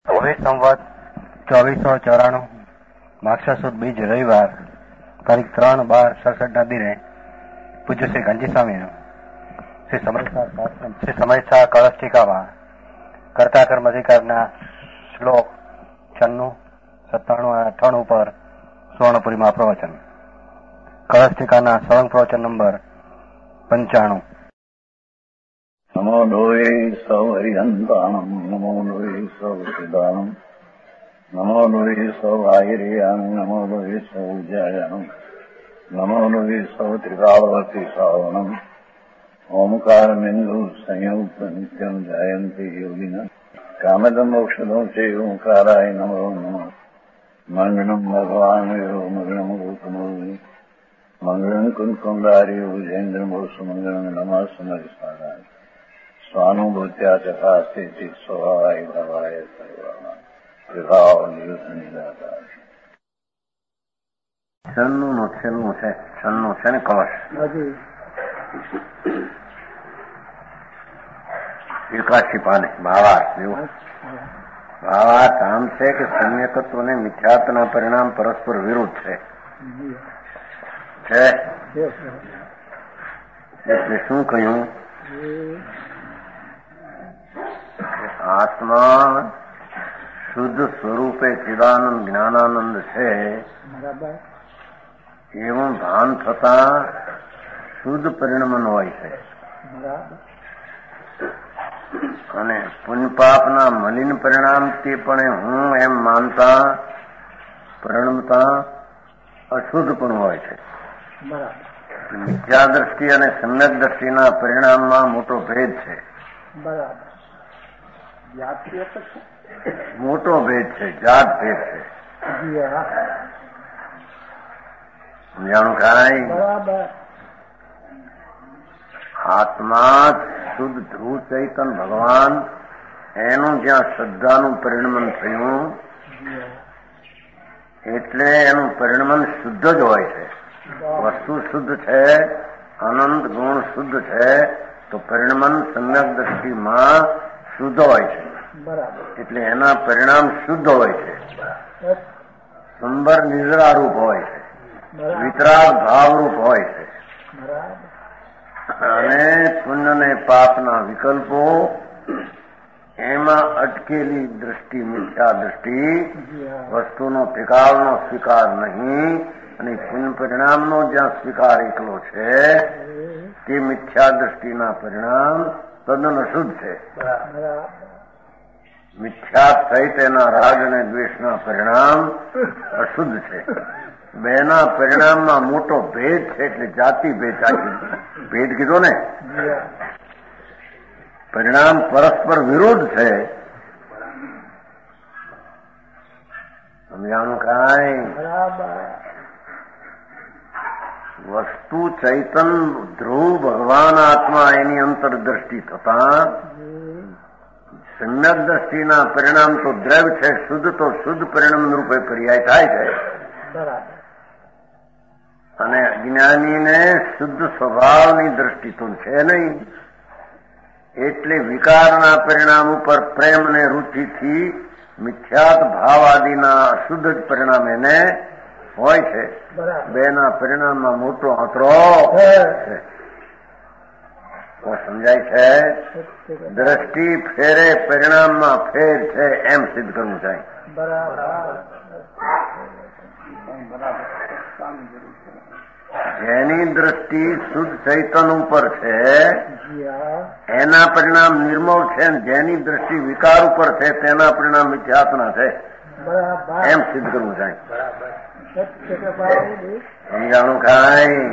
હવે સંવત 2494 માક્ષર સુદ બીજ રવિવાર તારીખ 3/12/67 દિને પૂજ્ય શ્રી ગાંધી સ્વામીનું શ્રી સમયસા કળશ ટીકામાં કર્તા કર્મ અધિકારના શ્લોક 96, 97 અને 98 ઉપર સુવર્ણપુરીમાં પ્રવચન. કળશ ટીકાના સળંગ પ્રવચન નંબર 95. નમો લોહે સૌ હરિહંતાણમ, નમો લોહે સૌ સિદ્ધાણમ, નમો લોહે સૌ આયર્યામ, નમો લોહે સૌ જયામ, નમો લોહે સૌ ત્રિકાળવતી શ્રાવણમ, ઓમકાર બિંદુ સંયુક્ત નિત્યમ જાયંતી યોગિના કામદમ ઔષધો છે ઓંકારાય નમો નમઃ. મંગળમ ભગવાન મંગળમ ગૌતમોની મંગળમ કુંકુંડાર્યો જૈન્દ્રમો સુમંગળમ નમઃ સમરિસ્મરાય સ્વાનુભૂત્યા ચકાસ્તે સ્વભાવાય ભવાય સર્વમાં વિભાવ નિદાતા. છન્નું છે, છન્નું છે ને કળશ એકાશી પાને ભાવાર્થ. ભાવાર્થ આમ છે કે સમ્યકત્વ અને મિથ્યાત્વના પરિણામ પરસ્પર વિરુદ્ધ છે. એટલે શું કહ્યું? આત્મા શુદ્ધ સ્વરૂપે ચિદાનંદ જ્ઞાનાનંદ છે એવું ભાન થતા શુદ્ધ પરિણમન હોય છે, અને પુણ્યપાપના મલિન પરિણામથી પણ હું એમ માનતા પરિણમતા અશુદ્ધ પણ હોય છે. મિથ્યા દ્રષ્ટિ અને સમ્યક દ્રષ્ટિના પરિણામમાં મોટો ભેદ છે. મોટો ભેદ છે, જાત ભેદ છે. સમજાણું કાંઈ? આત્મા શુદ્ધ ધ્રુવ ચૈતન ભગવાન એનું જ્યાં શ્રદ્ધાનું પરિણમન થયું એટલે એનું પરિણમન શુદ્ધ જ હોય છે. વસ્તુ શુદ્ધ છે, અનંત ગુણ શુદ્ધ છે, તો પરિણમન સમ્યક દ્રષ્ટિમાં શુદ્ધ હોય છે. એટલે એના પરિણામ શુદ્ધ હોય છે. સંબર નિદ્રારૂપ હોય છે, વિતરાગ ભાવરૂપ હોય છે, અને પુણ્ય ને પાપના વિકલ્પો એમાં અટકેલી દ્રષ્ટિ મિથ્યા દ્રષ્ટિ, વસ્તુનો ત્રિકાળનો સ્વીકાર નહીં, અને પુણ્ય પરિણામનો જ્યાં સ્વીકાર એકલો છે તે મિથ્યા દ્રષ્ટિના પરિણામ તદ્દન અશુદ્ધ છે. મિથ્યા સહિત એના રાગ અને દ્વેષના પરિણામ અશુદ્ધ છે. બેના પરિણામમાં મોટો ભેદ છે, એટલે જાતિ ભેદ. ભેદ કીધો ને, પરિણામ પરસ્પર વિરુદ્ધ છે. સમજાણું કાંઈ? વસ્તુ ચૈતન ધ્રુવ ભગવાન આત્મા એની અંતરદ્રષ્ટિ થતા સમ્યક દ્રષ્ટિના પરિણામ તો દ્રવ્ય છે, શુદ્ધ તો શુદ્ધ પરિણામ રૂપે પર્યાય થાય છે. અને અજ્ઞાનીને શુદ્ધ સ્વભાવની દ્રષ્ટિ તો છે નહીં, એટલે વિકારના પરિણામ ઉપર પ્રેમ અને રુચિથી મિથ્યાત ભાવ આદિના અશુદ્ધ જ પરિણામ એને હોય છે. બેના પરિણામમાં મોટો અંતરો છે. સમજાય છે? દ્રષ્ટિ ફેરે પરિણામમાં ફેર છે એમ સિદ્ધ કરવું છે. જેની દ્રષ્ટિ શુદ્ધ ચૈતન ઉપર છે એના પરિણામ નિર્મળ છે, જેની દ્રષ્ટિ વિકાર ઉપર છે તેના પરિણામ મિથ્યાત્વના છે એમ સિદ્ધ કરવું છે. સમજાણું કાંઈ?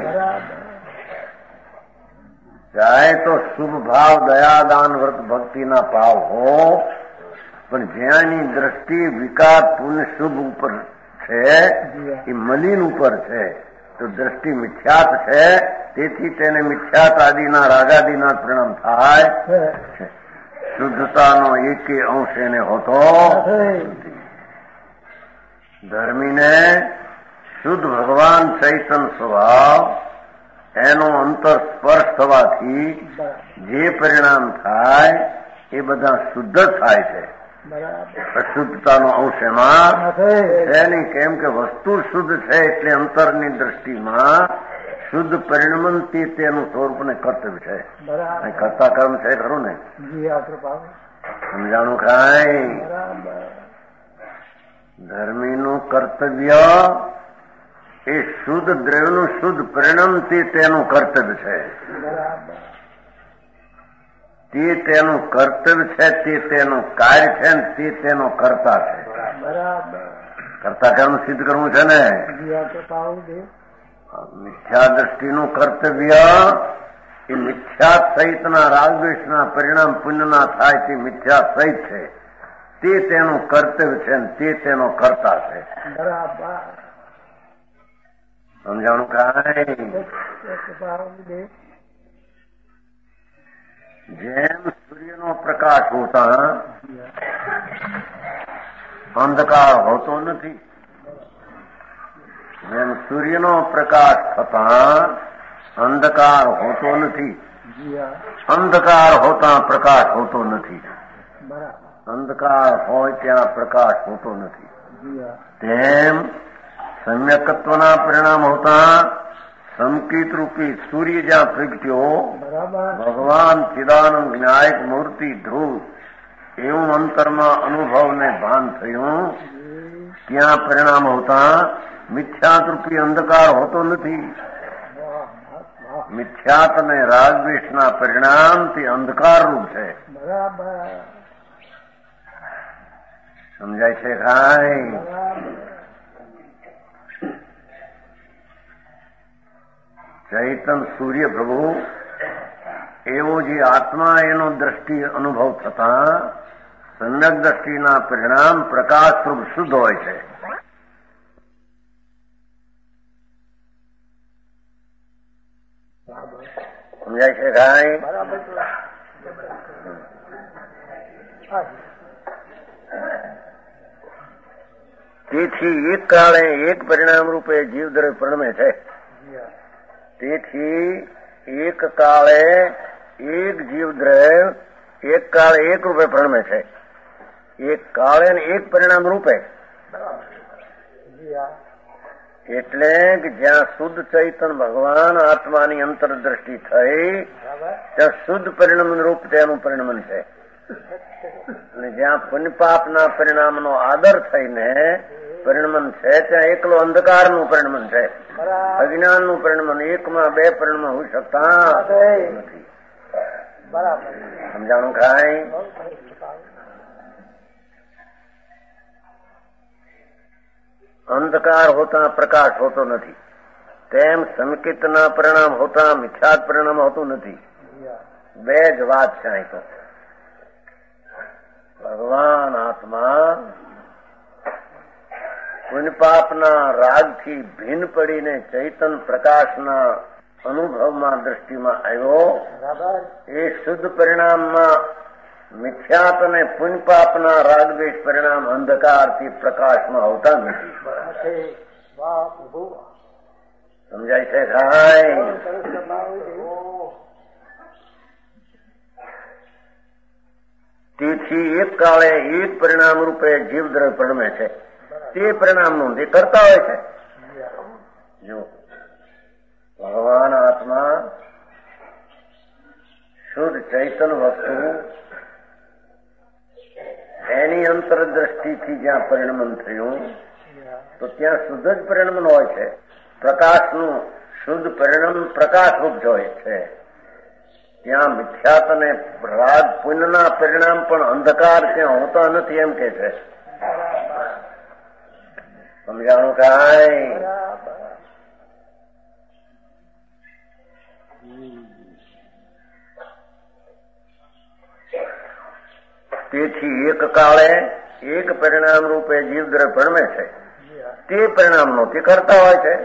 ચાહે તો શુભ ભાવ દયા દાન વ્રત ભક્તિના ભાવ હો, પણ જ્યાંની દ્રષ્ટિ વિકાર પુણ્ય શુભ ઉપર છે એ મલિન ઉપર છે, તો દ્રષ્ટિ મિથ્યાત છે. તેથી તેને મિથ્યાત આદિના રાગાદિના પરિણામ થાય છે. શુદ્ધતાનો એકે અંશ એને હોતો નથી. ધર્મીને શુદ્ધ ભગવાન ચૈતન સ્વભાવ એનો અંતર સ્પર્શ થવાથી જે પરિણામ થાય એ બધા શુદ્ધ થાય છે. અશુદ્ધતાનો અંશ એમાં છે નહીં. કેમ કે વસ્તુ શુદ્ધ છે એટલે અંતરની દ્રષ્ટિમાં શુદ્ધ પરિણમન તેનું સ્વરૂપને કર્તવ્ય છે. કરતા કર્મ છે ખરું ને? સમજાણું ખાય? ધર્મીનું કર્તવ્ય એ શુદ્ધ દ્રવ્યનું શુદ્ધ પરિણમથી તેનું કર્તવ્ય છે. તે તેનું કર્તવ્ય છે, તે તેનું કાર્ય છે, તે તેનો કર્તા છે. કર્તા કર્મ સિદ્ધ કરવું છે ને. મિથ્યા દ્રષ્ટિનું કર્તવ્ય એ મિથ્યા સહિતના રાગદ્વેષના પરિણામ પુણ્યના થાય તે મિથ્યા સહિત છે. તે તેનું કર્તવ્ય છે ને તે તેનો કર્તા છે. સમજાણું કાંઈ? જેમ સૂર્યનો પ્રકાશ હોતા અંધકાર હોતો નથી, જેમ સૂર્યનો પ્રકાશ થતા અંધકાર હોતો નથી, અંધકાર હોતા પ્રકાશ હોતો નથી, અંધકાર હોય ત્યાં પ્રકાશ હોતો નથી, તેમ સમ્યકત્વના પરિણામ હોતા સંકિત રૂપી સૂર્ય જ્યાં પ્રગટ્યો ભગવાન ચિદાનંદ જ્ઞાયક મૂર્તિ ધ્રુવ એવું અંતરમાં અનુભવને ભાન થયું. ત્યાં પરિણામ હોતા મિથ્યાત રૂપી અંધકાર હોતો નથી. મિથ્યાત અને રાગદ્વેષના પરિણામથી અંધકાર રૂપ છે. સમજાય છે ખાય? ચૈતન સૂર્ય પ્રભુ એવો જે આત્મા એનો દ્રષ્ટિ અનુભવ થતા સમ્યક દ્રષ્ટિના પરિણામ પ્રકાશ રૂપ શુદ્ધ હોય છે. સમજાય છે ભાઈ? તેથી એક કાળે એક પરિણામ રૂપે જીવ દ્રવ્ય પરિણમે છે. તેથી એક કાળે એક જીવ દ્રવ્ય એક કાળે એક રૂપે પરિણમે છે. એક કાળે એક પરિણામ રૂપે. એટલે કે જ્યાં શુદ્ધ ચૈતન ભગવાન આત્માની અંતરદ્રષ્ટિ થઈ ત્યાં શુદ્ધ પરિણમ રૂપ તેનું પરિણમન છે. અને જ્યાં પુણ્યપાપના પરિણામનો આદર થઈને પરિણમન છે ત્યાં એકલો અંધકારનું પરિણમન છે. અજ્ઞાનનું પરિણમન એકમાં બે પરિણમન હોઈ શકતા નથી. સમજાણું ખાય? અંધકાર હોતા પ્રકાશ હોતો નથી, તેમ સંકિતના પરિણામ હોતા મિથ્યાત પરિણામ હોતું નથી. બે જ વાત છે અહીં તો. ભગવાન આત્મા પુણ્યપાપના રાગથી ભિન્ન પડીને ચૈતન પ્રકાશના અનુભવમાં દ્રષ્ટિમાં આવ્યો. એ શુદ્ધ પરિણામમાં મિથ્યાત અને પુણ્યપાપના રાગદ્વેષ પરિણામ અંધકારથી પ્રકાશમાં આવતા નથી. સમજાય છે ભાઈ? તેથી એક કાળે એક પરિણામ રૂપે જીવ દ્રવ્ય પરિણમે છે. તે પરિણામનું તે કરતા હોય છે. જો ભગવાન આત્મા શુદ્ધ ચૈતન વસ્તુ એની અંતરદ્રષ્ટિથી જ્યાં પરિણમન થયું તો ત્યાં શુદ્ધ જ પરિણમન હોય છે. પ્રકાશનું શુદ્ધ પરિણામ પ્રકાશ રૂપ જ હોય છે. ત્યાં મિથ્યાત અને રાગ પુણ્યના પરિણામ પણ અંધકાર ત્યાં હોતા નથી એમ કે છે. સમજાણું કાંઈ? તેથી એક કાળે એક પરિણામ રૂપે જીવ દ્રવ્ય પરિણમે છે. તે પરિણામનો તે કરતા હોય છે.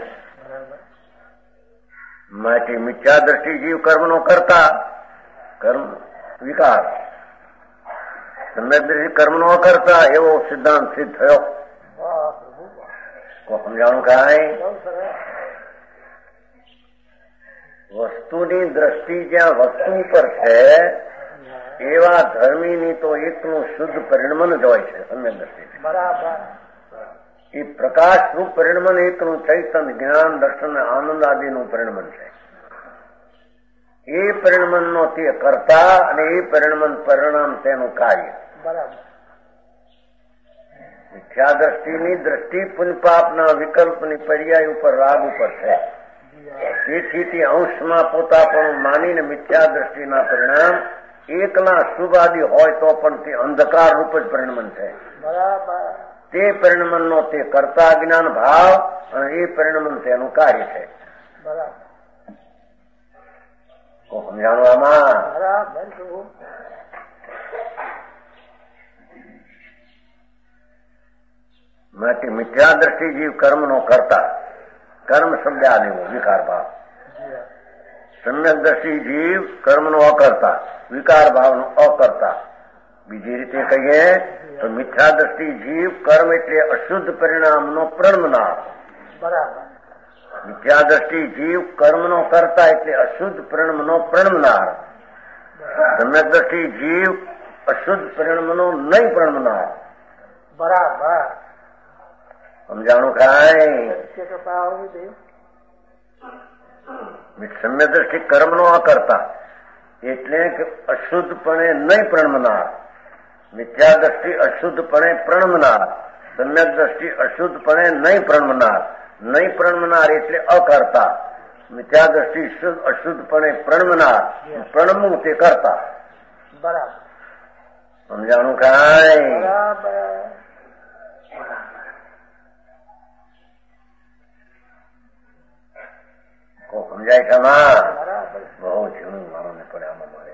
માટે મિથ્યા દ્રષ્ટિ જીવ કર્મનો કરતા, કર્મ વિકાર, સમ્યક દ્રષ્ટિ કર્મનો અકર્તા એવો સિદ્ધાંત સિદ્ધ થયો. સમજાણું કાંઈ? વસ્તુની દ્રષ્ટિ જ્યાં વસ્તુ પર છે એવા ધર્મીની તો એકનું શુદ્ધ પરિણમન જ હોય છે સમ્યક દ્રષ્ટિ. બરાબર. એ પ્રકાશરૂપ પરિણમન એકનું ચૈતન જ્ઞાન દર્શન આનંદ આદિનું પરિણમન છે. એ પરિણમનનો તે કરતા અને એ પરિણમન પરિણામ તેનું કાર્ય. બરાબર. મિથ્યા દ્રષ્ટિની દ્રષ્ટિ પુણ્યપાપના વિકલ્પની પર્યાય ઉપર રાગ ઉપર છે. તેથી તે અંશમાં પોતાપણું માનીને મિથ્યા દ્રષ્ટિના પરિણામ એકલા શુભ આદિ હોય તો પણ તે અંધકાર રૂપ જ પરિણમન છે. બરાબર. તે પરિણમનનો તે કરતા જ્ઞાન ભાવ અને એ પરિણમન તેનું કાર્ય છે. બરાબર. સમજાણું આમાં? બરાબર. માટે મિથ્યા દ્રષ્ટિ જીવ કર્મનો કરતા, કર્મ શબ્દ આ લેવો વિકાર ભાવ. સમ્યક દ્રષ્ટિ જીવ કર્મનો અકર્તા, વિકાર ભાવનો અકર્તા. બીજી રીતે કહીએ તો મિથ્યા દ્રષ્ટિ જીવ કર્મ એટલે અશુદ્ધ પરિણામનો પ્રણમનાર. બરાબર. મિથ્યા દ્રષ્ટિ જીવ કર્મનો કરતા એટલે અશુદ્ધ પરિણામનો પ્રણમનાર. સમ્યક દ્રષ્ટિ જીવ અશુદ્ધ પરિણામનો નહીં પ્રણમનાર. બરાબર. સમજાણું કાંઈ? સમ્યક દ્રષ્ટિ કર્મનો અકર્તા એટલે કે અશુદ્ધપણે નહીં પ્રણમનાર. મિથ્યા દ્રષ્ટિ અશુદ્ધપણે પ્રણમનાર. સમ્યક દ્રષ્ટિ અશુદ્ધપણે નહીં પ્રણમનાર. નહીં પ્રણમનાર એટલે અકર્તા. મિથ્યા દ્રષ્ટિ અશુદ્ધપણે પ્રણમનાર, પ્રણમવું તે કરતા. બરાબર. સમજાણું કાંઈ? બરાબર. સમજાય છે આમાં? બરાબર. બહુ ઝીણું માણસને પડે આમાં મારે.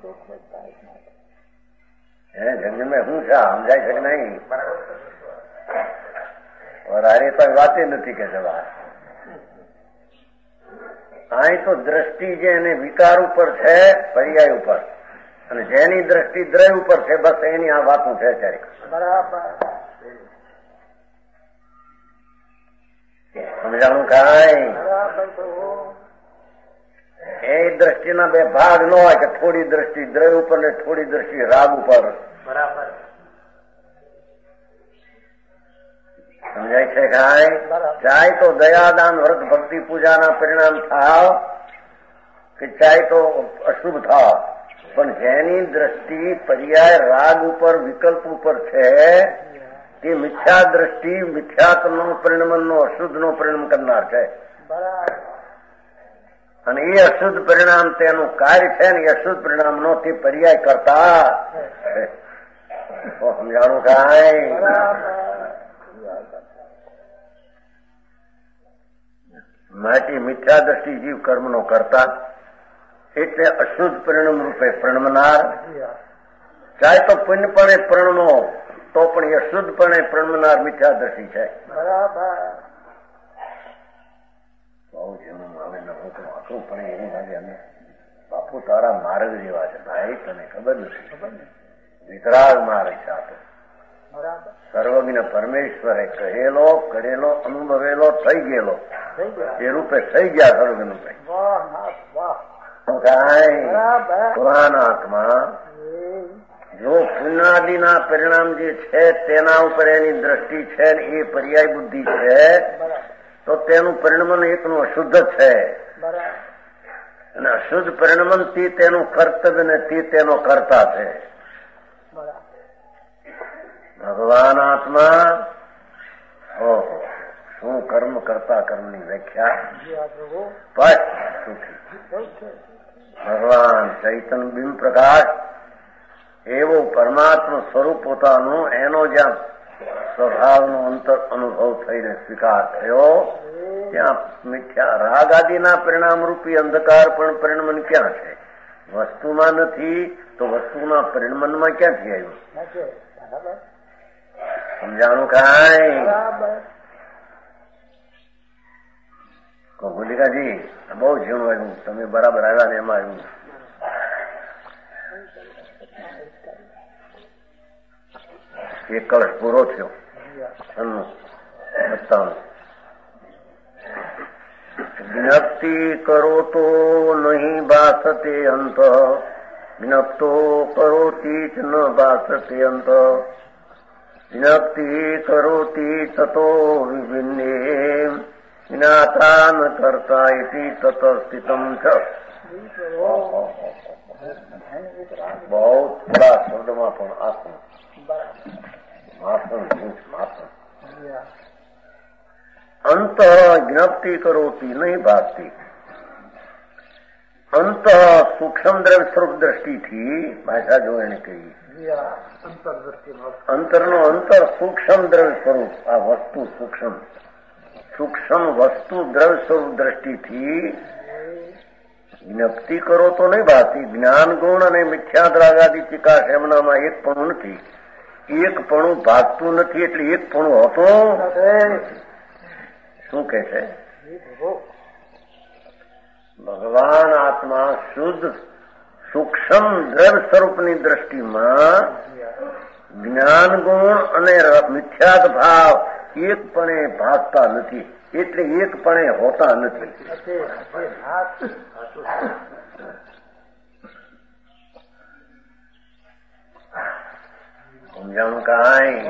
જંગલમાં શું છે સમજાય છે કે નહીં? અરે તો વાત નથી કે જવા. અહીં તો દ્રષ્ટિ જે એને વિકાર ઉપર છે પર્યાય ઉપર, અને જેની દ્રષ્ટિ દ્રય ઉપર છે બસ એની આ વાતું છે અત્યારે. બરાબર. સમજાણું કાંઈ? એ દ્રષ્ટિના બે ભાગ ન હોય કે થોડી દ્રષ્ટિ દ્રય ઉપર ને થોડી દ્રષ્ટિ રાગ ઉપર. બરાબર. સમજાય છે કાંઈ? ચાહે તો દયાદાન વ્રત ભક્તિ પૂજાના પરિણામ થાવ કે ચાહે તો અશુભ થાવ, પણ જેની દ્રષ્ટિ પર્યાય રાગ ઉપર વિકલ્પ ઉપર છે તે મિથ્યા દ્રષ્ટિ મિથ્યાત્મનો પરિણમનનો અશુદ્ધનો પરિણામ કરનાર છે. અને એ અશુદ્ધ પરિણામ તેનું કાર્ય છે ને એ અશુદ્ધ પરિણામનો તે પર્યાય કરતા. સમજાણું કાંઈ? માટે મિથ્યા દ્રષ્ટિ જીવ કર્મનો કરતા એટલે અશુદ્ધ પરિણામ રૂપે પ્રણમનાર. ચાહે તો પુણ્યપણે પ્રણમો તો પણ એ અશુદ્ધપણે પ્રણમનાર મિથ્યા દ્રષ્ટિ છે. બરાબર. બહુ જેનું આવે ન હું તો આખું પણ એવું લાગે અમે બાપુ તારા માર્ગ જેવા છે ભાઈ, તને ખબર નથી. વિતરાગ માર્ગ છે આ તો. સર્વજ્ઞ પરમેશ્વરે કહેલો કરેલો અનુભવેલો થઈ ગયેલો એ રૂપે થઈ ગયા સર્વજ્ઞ રૂપે. પુરાણાત્મા જો પુણ્યાદિના પરિણામ જે છે તેના ઉપર એની દ્રષ્ટિ છે ને એ પર્યાય બુદ્ધિ છે તો તેનું પરિણમન એકનું અશુદ્ધ છે. અને અશુદ્ધ પરિણમન થી તેનું કર્તવ્ય ને તે તેનો કરતા છે. ભગવાન આત્મા ઓહો શું કર્મ કરતા કર્મની વ્યાખ્યા સ્પષ્ટ. ભગવાન ચૈતન બિંબ પ્રકાશ એવો પરમાત્મા સ્વરૂપ પોતાનું એનો જ્યાં સ્વભાવનો અંતર અનુભવ થઈને સ્વીકાર થયો ત્યાં મિથ્યા રાગ આદિના પરિણામ રૂપી અંધકાર પણ પરિણમન ક્યાં છે? વસ્તુમાં નથી તો વસ્તુના પરિણમનમાં ક્યાંથી આવ્યું? સમજાણું કાંઈ? ભૂલિકાજી બહુ ઝીણું આવ્યું, તમે બરાબર આવ્યા ને એમાં આવ્યું. એક કળશ પૂરો થયો 97. જ્ઞપ્તિ કરો તો નહીં ભાસતે અંત વિનક્તો કરોતી ચ ન ભાસતે અંત વિનક્તિ કરોતી તતો વિભિન્ને વિનાતા ન કરતા ઇતિ તત સ્થિતમ છ. બહુ થોડા શબ્દમાં પણ આસન માસન અંત જ્ઞપ્તિ કરોતી નહીં ભાસતી. અંત સૂક્ષ્મ દ્રવ્ય સ્વરૂપ દ્રષ્ટિથી ભાષા જો એને કહી અંતરનો અંતર સૂક્ષ્મ દ્રવ્ય સ્વરૂપ આ વસ્તુ સૂક્ષ્મ વસ્તુ દ્રવ્ય સ્વરૂપ દ્રષ્ટિથી જ્ઞપ્તિ કરો તો નહીં ભાસતી. જ્ઞાન ગુણ અને મિથ્યાદ્રાગાદી ચિકાશ એમનામાં એક પણ નથી. એક પણ ભાગતું નથી એટલે એક પણ હોતો શું કે છે? ભગવાન આત્મા શુદ્ધ સૂક્ષ્મ દ્રવ્ય સ્વરૂપની દ્રષ્ટિમાં જ્ઞાન ગુણ અને મિથ્યાદ ભાવ એકપણે ભાગતા નથી એટલે એકપણે હોતા નથી. સમજાણું કાંઈ?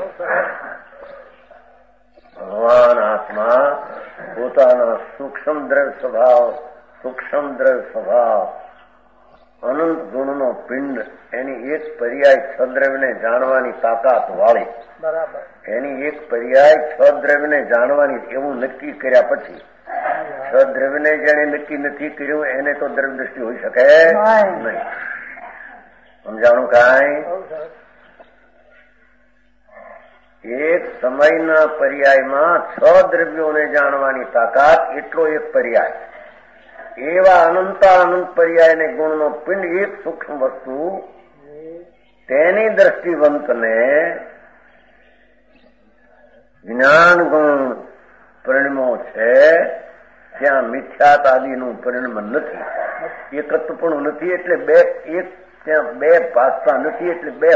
ભગવાન આત્મા પોતાના સૂક્ષ્મ દ્રવ્ય સ્વભાવ અનંત ગુણનો પિંડ એની એક પર્યાય છદ્રવ્યને જાણવાની તાકાત વાળી એની એક પર્યાય છદ્રવ્યને જાણવાની એવું નક્કી કર્યા પછી છદ્રવ્યને જેને નક્કી નથી કર્યું એને તો દ્રવ્ય દ્રષ્ટિ હોઈ શકે નહીં. સમજાણું કાંઈ? એક સમયના પર્યાયમાં છ દ્રવ્યોને જાણવાની તાકાત એટલો એક પર્યાય. એવા અનંત પર્યાયને ગુણનો પિંડ એક સૂક્ષ્મ વસ્તુ તેની દ્રષ્ટિવંતને જ્ઞાન ગુણ પરિણમો છે ત્યાં મિથ્યાત આદિનું પરિણમ નથી. એકત્વપણું નથી એટલે ત્યાં બે ભાસતા નથી એટલે બે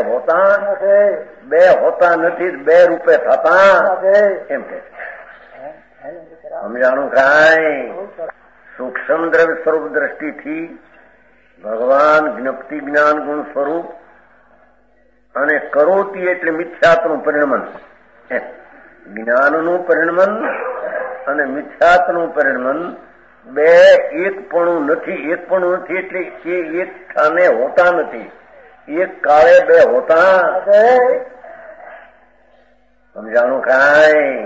હોતા નથી બે રૂપે થતા એમ કે સમજાણું કાંઈ? સૂક્ષ્મ દ્રવ્ય સ્વરૂપ દ્રષ્ટિથી ભગવાન જ્ઞપ્તિ જ્ઞાન ગુણ સ્વરૂપ અને કરોતી એટલે મિથ્યાત્નું પરિણમન. જ્ઞાનનું પરિણમન અને મિથ્યાત્નું પરિણમન બે એકપણું નથી એટલે એ એક સ્થાને હોતા નથી. એક કાળે બે હોતા. સમજાણું કાંઈ?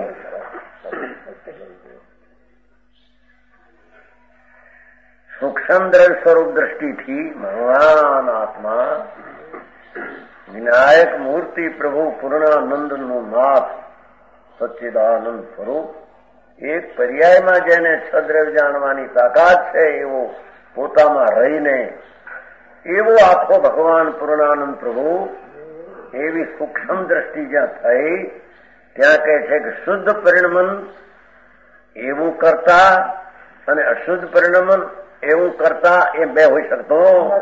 સૂક્ષ્મ દ્રવ્ય સ્વરૂપ દ્રષ્ટિથી ભગવાન આત્મા વિનાયક મૂર્તિ પ્રભુ પૂર્ણાનંદનું નાથ સચ્ચિદાનંદ સ્વરૂપ એક પર્યાયમાં જેને છદ્રવ્ય જાણવાની તાકાત છે એવો પોતામાં રહીને એવો આખો ભગવાન પૂર્ણાનંદ પ્રભુ એવી સૂક્ષ્મ દ્રષ્ટિ જ્યાં થઈ ત્યાં કહે છે કે શુદ્ધ પરિણમન એવું કરતા અને અશુદ્ધ પરિણમન એવું કરતા એ બે હોઈ શકતો.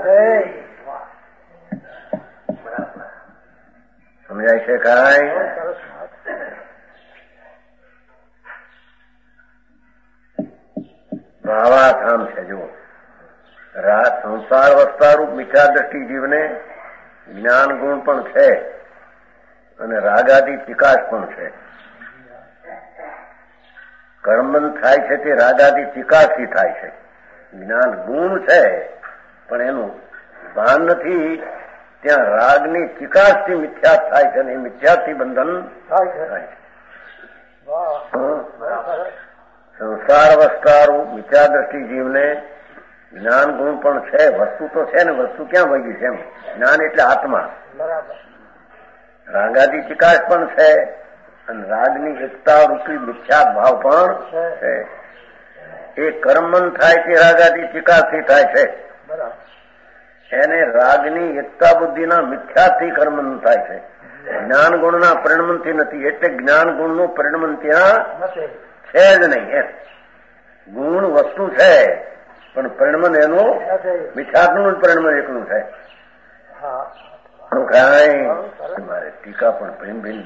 સમજાય છે કાંઈ? ભાવાધામ છે. જુઓ, સંસાર વસ્તારૂપ મિથ્યા દ્રષ્ટિ જીવને જ્ઞાન ગુણ પણ છે અને રાગાદી ચિકાશ પણ છે. કર્મબંધ થાય છે તે રાગાદી ચિકાશથી થાય છે. જ્ઞાન ગુણ છે પણ એનું ભાન નથી. ત્યાં રાગની ચિકાશથી મિથ્યાત થાય છે અને એ મિથ્યાથી બંધન થાય છે. સંસાર વસ્તારૂપ મિથ્યા દ્રષ્ટિ જીવને જ્ઞાન ગુણ પણ છે. વસ્તુ તો છે ને, વસ્તુ ક્યાં વહી છે? એમ જ્ઞાન એટલે આત્મા. રાગાદી ચિકાશ પણ છે અને રાગની એકતા રૂપી મિથ્યા ભાવ પણ છે. એ કર્મન થાય તે રાગાદી ચિકાશથી થાય છે. એને રાગની એકતા બુદ્ધિના મિથ્યાથી કર્મન થાય છે. જ્ઞાન ગુણના પરિણમનથી નથી. એટલે જ્ઞાન ગુણનું પરિણમન ત્યાં છે જ નહીં. એમ ગુણ વસ્તુ છે પણ પરિણમન એનું મિથ્યાત્મનું જ પરિણમન એકલું છે. કાંઈ મારે ટીકા પણ પ્રેમ ભીન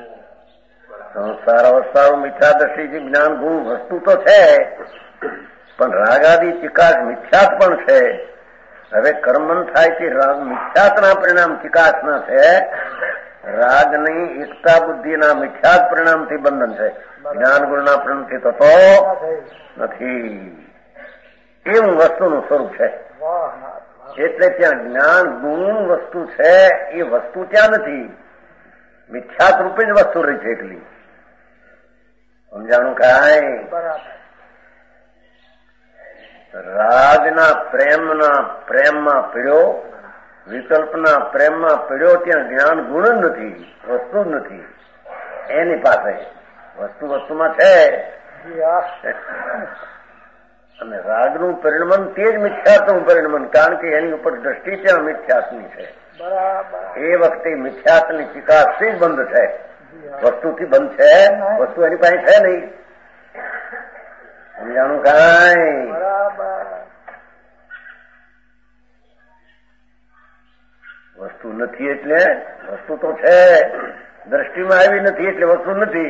સંસાર અવસ્થાઓ મિથ્યાદર્શી જ્ઞાન ગુણ વસ્તુ તો છે પણ રાગાદી ચિકાસ મિથ્યાત પણ છે. હવે કર્મન થાય છે મિથ્યાતના પરિણામ ચિકાસના છે. રાગની એકતા બુદ્ધિના મિથ્યાત પરિણામથી બંધન છે. જ્ઞાન ગુણના પરિણામથી થતો નથી. એવું વસ્તુનું સ્વરૂપ છે. એટલે ત્યાં જ્ઞાન ગુણ વસ્તુ છે એ વસ્તુ ત્યાં નથી. મિથ્યાત રૂપે જ વસ્તુ રહી છે એટલી. સમજાણું કાંઈ? રાગના પ્રેમમાં પીડ્યો, વિકલ્પના પ્રેમમાં પીડ્યો, ત્યાં જ્ઞાન ગુણ જ નથી, વસ્તુ જ નથી. એની પાસે વસ્તુમાં છે. અને રાગનું પરિણમન તે જ મિથ્યાત્વનું પરિણમન, કારણ કે એની ઉપર દ્રષ્ટિ ત્યાં મિથ્યાત્વની છે. એ વખતે મિથ્યાત્વની ચિકાસથી જ બંધ છે, વસ્તુથી બંધ છે. વસ્તુ એની પાસે છે નહીં. સમજાણું કાંઈ? વસ્તુ નથી એટલે વસ્તુ તો છે, દ્રષ્ટિમાં આવી નથી એટલે વસ્તુ નથી.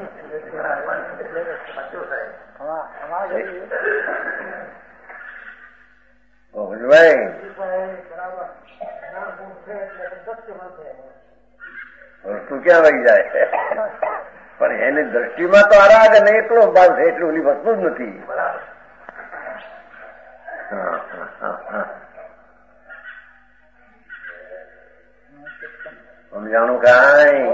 વસ્તુ ક્યાં વહી જાય? પણ એની દ્રષ્ટિમાં તો આરાગ અને એકલો ભાવ છે, એટલું ઓલી વસ્તુ જ નથી. સમજાણું કાંઈ?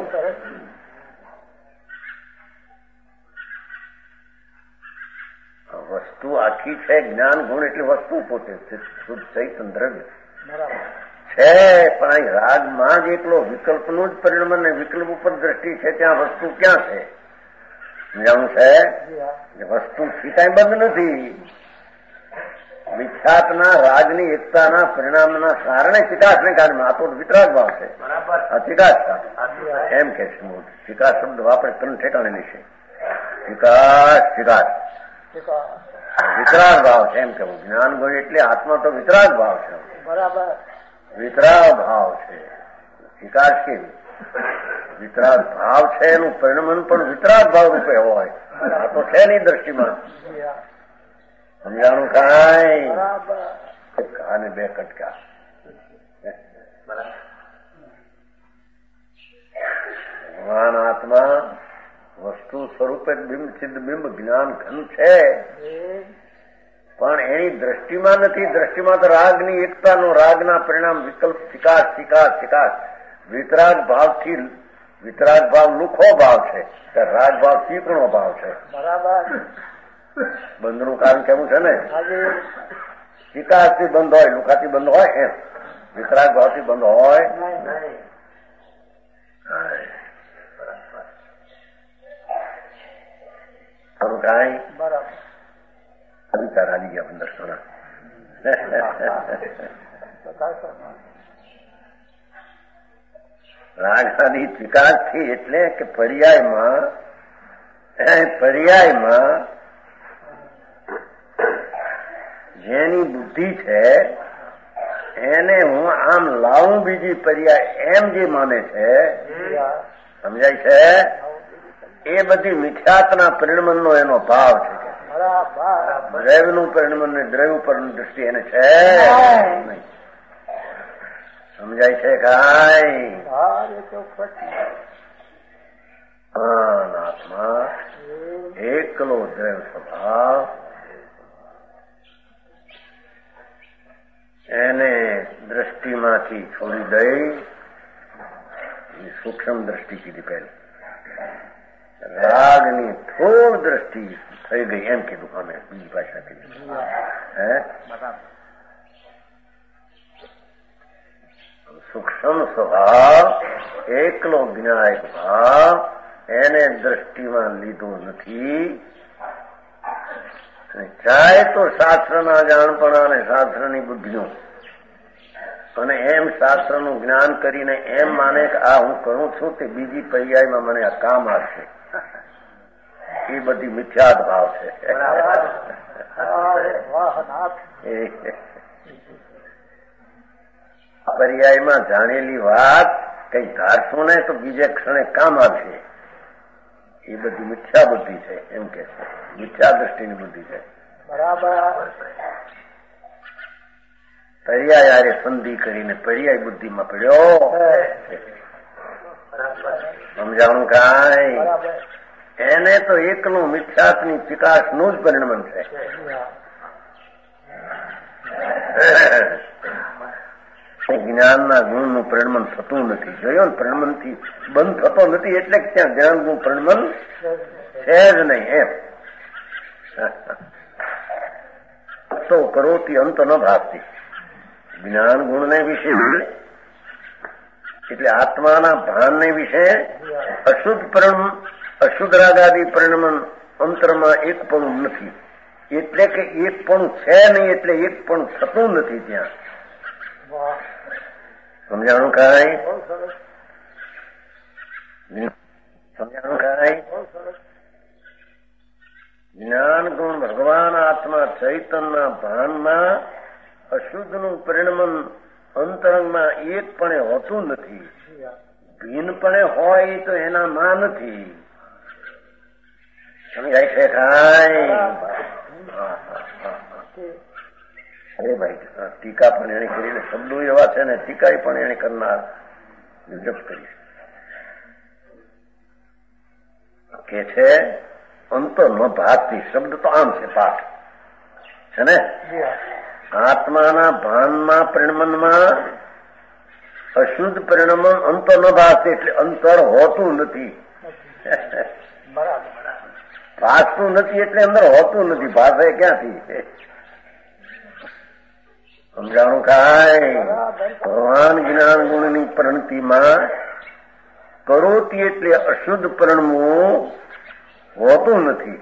વસ્તુ આખી છે. જ્ઞાન ગુણ એટલે વસ્તુ પોતે શુદ્ધ ચૈતન્ય દ્રવ્ય છે. પણ અહીં રાગમાં જ એકલો વિકલ્પનું જ પરિણામ અને વિકલ્પ ઉપર દ્રષ્ટિ છે. ત્યાં વસ્તુ ક્યાં છે? સમજાણું છે? વસ્તુથી કઈ બંધ નથી. મિથ્યાતના રાગની એકતાના પરિણામના કારણે ચિકાસને કારણે આ તો વિતરાગ ભાવ છે. આ ચિકાસ એમ કે છે. ચિકાસ શબ્દ વાપરે ત્રણ ઠેકાણેની છે. ચિકાસ વિતરાગ ભાવ છે એમ કેવું. જ્ઞાન ગુણ એટલે આત્મા તો વિતરાગ ભાવ છે. બરાબર, વિતરાગ ભાવ છે. ચિકાસ કેવી? વિતરાગ ભાવ છે. એનું પરિણમન પણ વિતરાગ ભાવ રૂપે હોય. આ તો છે નહીં દ્રષ્ટિમાં. સમજાણું કાંઈ? અને બે કટકા. ભગવાન આત્મા વસ્તુ સ્વરૂપે બિંબ સિદ્ધ બિંબ જ્ઞાન ઘન છે, પણ એની દ્રષ્ટિમાં નથી. દ્રષ્ટિમાં તો રાગની એકતાનો, રાગના પરિણામ વિકલ્પ ચિકાસ. વિતરાગ ભાવથી, વિતરાગ ભાવ લુખો ભાવ છે, રાગ ભાવ ચીકણો ભાવ છે. બરાબર. બંધનું કારણ કેવું છે ને? ચિકાસથી બંધ હોય, લુખાથી બંધ હોય. એમ વિતરાગ ભાવથી બંધ હોય. ખરું કાંઈ? બરાબર. અધિકાર આવી ગયા 15 સોના. રાગની ચિકાસથી એટલે કે પર્યાયમાં જેની બુદ્ધિ છે એને હું આમ લાવું બીજી પર્યાય એમ જે માને છે, સમજાય છે? એ બધી મિથ્યાતના પરિણમનનો એનો ભાવ છે. દ્રવ્યનું પરિણમન ને દ્રવ્ય પર દ્રષ્ટિ એને છે નહીં. સમજાય છે કાંઈ? આત્મા એકલો દ્રવ્ય સ્વભાવ, એને દ્રષ્ટિમાંથી છોડી દઈ સૂક્ષ્મ દ્રષ્ટિ કીધી. પહેલી રાગની થોડ દ્રષ્ટિ થઈ ગઈ એમ કીધું. અમે બીજી ભાષા કીધી. સૂક્ષ્મ સ્વભાવ એકલો જ્ઞાયક ભાવ એને દ્રષ્ટિમાં લીધું નથી. ચાહે તો શાસ્ત્રના જાણપણા અને શાસ્ત્રની બુદ્ધિઓ, અને એમ શાસ્ત્રનું જ્ઞાન કરીને એમ માને કે આ હું કરું છું તે બીજી પર્યાયમાં મને આ કામ આવશે. એ બધી મિથ્યાત ભાવ છે. પર્યાયમાં જાણેલી વાત કઈ ધારશું ને તો બીજે ક્ષણે કામ આવશે. એ બધી મિથ્યા બુદ્ધિ છે એમ કે છે. મિથ્યા દ્રષ્ટિની બુદ્ધિ છે. બરાબર. પર્યાય યારે સંધિ કરીને પર્યાય બુદ્ધિમાં પડ્યો. સમજાણું કાંઈ? બરાબર. એને તો એકલું મિથ્યાત્વની ચિકાસનું જ પરિણમન છે. જ્ઞાનના ગુણનું પરિણમન થતું નથી. જોયો ને, પરિણમનથી બંધ થતો નથી એટલે કે ત્યાં જ્ઞાન ગુણ પરિણમન છે જ નહીં એમ. તો કરોતી અંત ન ભાવતી જ્ઞાન ગુણને વિશે એટલે આત્માના ભાનને વિશે અશુદ્ધ રાગાદી પરિણમન અંતરમાં એક પણ નથી. એટલે કે એક પણ છે નહીં એટલે એક પણ થતું નથી ત્યાં. સમજાણું કાંઈ? સમજાણું કાંઈ? જ્ઞાન ગુણ ભગવાન આત્મા ચૈતનના ભાનમાં અશુદ્ધનું પરિણમન અંતરંગમાં એક પણ હોતું નથી. ભિન્નપણે હોય તો એનામાં નથી. સમજાય છે કાંઈ? અરે ભાઈ, ટીકા પણ એને કરીને શબ્દો એવા છે ને, ટીકા પણ એને કરનાર જપ કરી કે છે અંતો ન ભાગતી. શબ્દ તો આમ છે, પાઠ છે ને. આત્માના ભાનમાં પરિણમનમાં અશુદ્ધ પરિણમન અંતો ન ભાગતી એટલે અંતર હોતું નથી. ભાગતું નથી એટલે અંદર હોતું નથી. ભાષે ક્યાંથી? સમજાણું કાંઈ? ભગવાન જ્ઞાન ગુણની પરિણતિમાં કરોતી એટલે અશુદ્ધ પરિણમવું હોતું નથી.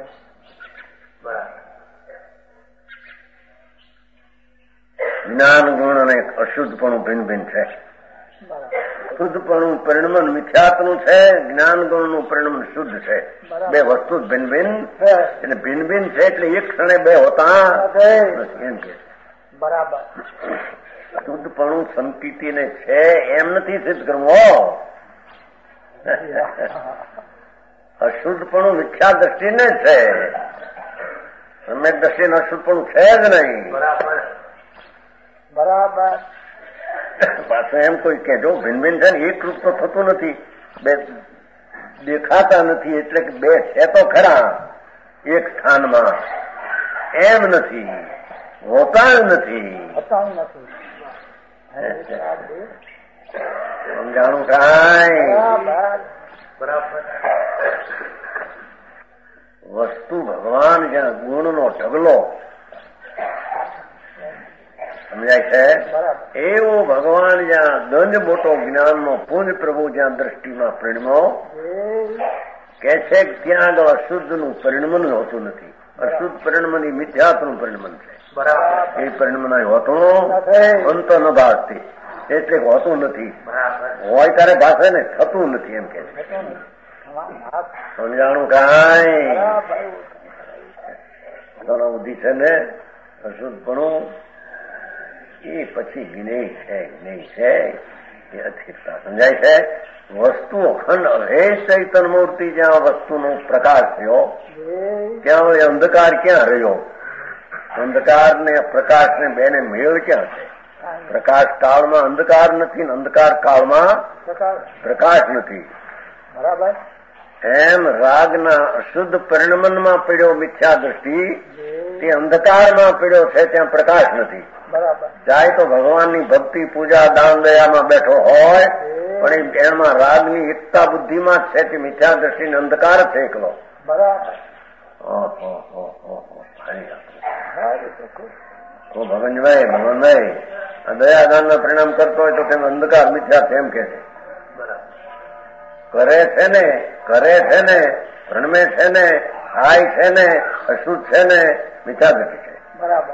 જ્ઞાન ગુણ અને અશુદ્ધપણું ભિન્ન ભિન્ન છે. શુદ્ધપણું પરિણમન મિથ્યાત્વનું છે, જ્ઞાન ગુણનું પરિણમન શુદ્ધ છે. બે વસ્તુ જ ભિન્ન ભિન્ન એટલે ભિન્ન ભિન્ન છે એટલે એક ક્ષણે બે હોતા એમ કે બરાબર. શુદ્ધપણું સંકિતિને છે એમ નથી સિદ્ધ કરવું. અશુદ્ધપણું મિથ્યા દ્રષ્ટિને છે. સમ્યક દ્રષ્ટિને અશુદ્ધપણું છે જ નહીં. બરાબર. પાછું એમ કોઈ કે જો ભિન્ન ભિન્ન છે ને એક રૂપ તો થતું નથી, બે દેખાતા નથી એટલે કે બે છે તો ખરા એક સ્થાનમાં, એમ નથી, હોતા નથી. સમજાણું કાંઈ? વસ્તુ ભગવાન જ્યાં ગુણનો ઢગલો સમજાય છે એવો ભગવાન જ્યાં ગંજ મોટો જ્ઞાનનો પુંજ પ્રભુ જ્યાં દ્રષ્ટિમાં પરિણમો કે છે ત્યાં આગળ અશુદ્ધનું પરિણમન હોતું નથી. અશુદ્ધ પરિણમન એ મિથ્યાત્વનું પરિણમન છે. એ પરિણમન હોતું અંત ન ભાગતી એટલે હોતું નથી. હોય ત્યારે ભાષે ને થતું નથી એમ કે છે. સમજાણું કાંઈ? બુદ્ધિ છે ને અશુદ્ધપણું એ પછી જ્ઞેય છે. જ્ઞેય છે એ અસ્થિરતા સમજાય છે. વસ્તુ અખંડ અભેદ ચૈતન મૂર્તિ જ્યાં વસ્તુનો પ્રકાશ થયો ત્યાં એ અંધકાર ક્યાં રહ્યો? અંધકાર ને પ્રકાશ ને બેને મેળ ક્યાં છે? પ્રકાશ કાળમાં અંધકાર નથી ને અંધકાર કાળમાં પ્રકાશ નથી. બરાબર. એમ રાગના અશુદ્ધ પરિણમનમાં પડ્યો મિથ્યા દ્રષ્ટિ તે અંધકારમાં પડ્યો છે, ત્યાં પ્રકાશ નથી. ચાહે તો ભગવાનની ભક્તિ પૂજા દાન દયામાં બેઠો હોય પણ એમાં રાગની એકતા બુદ્ધિમાં જ છે તે મિથ્યા દ્રષ્ટિને અંધકાર છે એકલો. બરાબર. ભગવાનભાઈ આ દયાદાનના પરિણામ કરતો હોય તો તેનો અંધકાર મિથ્યા છે એમ કે છે. કરે છે ને ભ્રમે છે ને થાય છે ને અશુદ્ધ છે ને મિથ્યા દ્રષ્ટિ છે. બરાબર.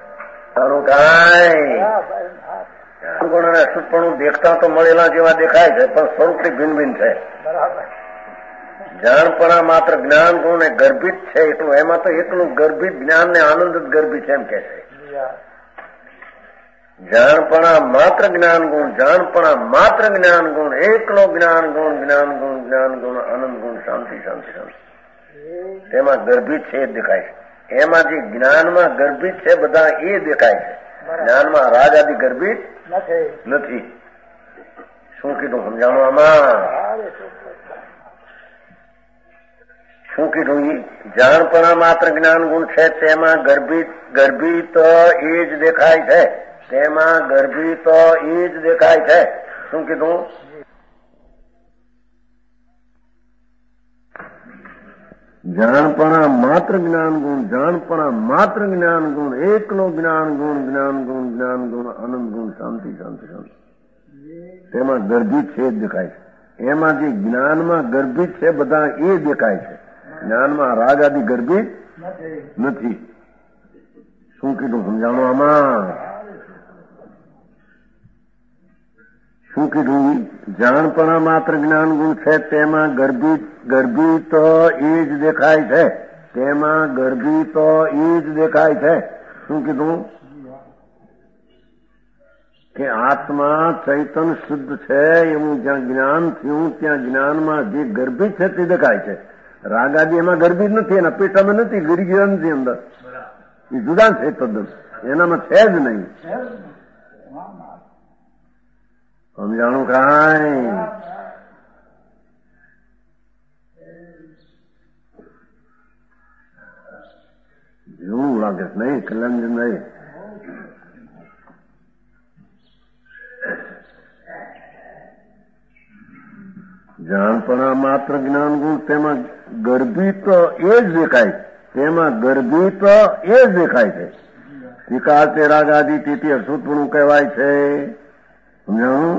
કાંઈ ગુણ અને અશુદ્ધપણું દેખતા તો મળેલા જેવા દેખાય છે પણ સ્વરૂપથી ભિન્ન ભિન્ન છે. જાણપણા માત્ર જ્ઞાન ગુણ એ ગર્ભિત છે એટલું એમાં તો એકલું ગર્ભિત જ્ઞાન ને આનંદ જ ગર્ભિત છે એમ કે છે. જાણપણા માત્ર જ્ઞાન ગુણ, જાણપણા માત્ર જ્ઞાન ગુણ, એકલો જ્ઞાન ગુણ, જ્ઞાન ગુણ, જ્ઞાન ગુણ, આનંદ ગુણ, શાંતિ શાંતિ શાંતિ તેમાં ગર્ભિત છે એ દેખાય છે. એમાં જે જ્ઞાનમાં ગર્ભિત છે બધા એ દેખાય છે. જ્ઞાનમાં રાગ આદિ ગર્ભિત નથી. શું કીધું સમજાણું આમાં? શું કીધું? જાણપણા માત્ર જ્ઞાન ગુણ છે તેમાં ગર્ભિત એ જ દેખાય છે. તેમાં ગર્ભિત એ જ દેખાય છે. શું કીધું? જાણપણા માત્ર જ્ઞાન ગુણ, જાણપણા માત્ર જ્ઞાન ગુણ, એકનો જ્ઞાન ગુણ, જ્ઞાન ગુણ, જ્ઞાન ગુણ, આનંદ ગુણ, શાંતિ શાંતિ શાંતિ, તેમાં ગર્ભિત છે જ દેખાય છે. એમાં જે જ્ઞાનમાં ગર્ભિત છે બધા એ દેખાય છે. જ્ઞાનમાં રાગ આદિ ગર્ભિત નથી. શું કીધું સમજાણું આમાં? શું કીધું? જાણપણા માત્ર જ્ઞાન ગુણ છે તેમાં ગર્ભિત એ જ દેખાય છે. તેમાં ગર્ભિત એ જ દેખાય છે. શું કીધું? કે આત્મા ચૈતન્ય શુદ્ધ છે એવું જ્યાં જ્ઞાન થયું ત્યાં જ્ઞાનમાં જે ગર્ભિત છે તે દેખાય છે. રાગાદી એમાં ગર્ભિત નથી, એના પેટામાં નથી, ગરી ગયા નથી અંદર. એ જુદા છે તદ્દન, એનામાં છે જ નહીં. સમજાણું કાંઈ? જેવું લાગે નહીં કલંજ નહીં. જાણપણા માત્ર જ્ઞાન ગુણ તેમાં ગર્ભિત એ જ દેખાય. તેમાં ગર્ભિત એ જ દેખાય છે. વિકાર તે રાગ આદિ તેથી અશુદ્ધપણું કહેવાય છે. સમજાણું?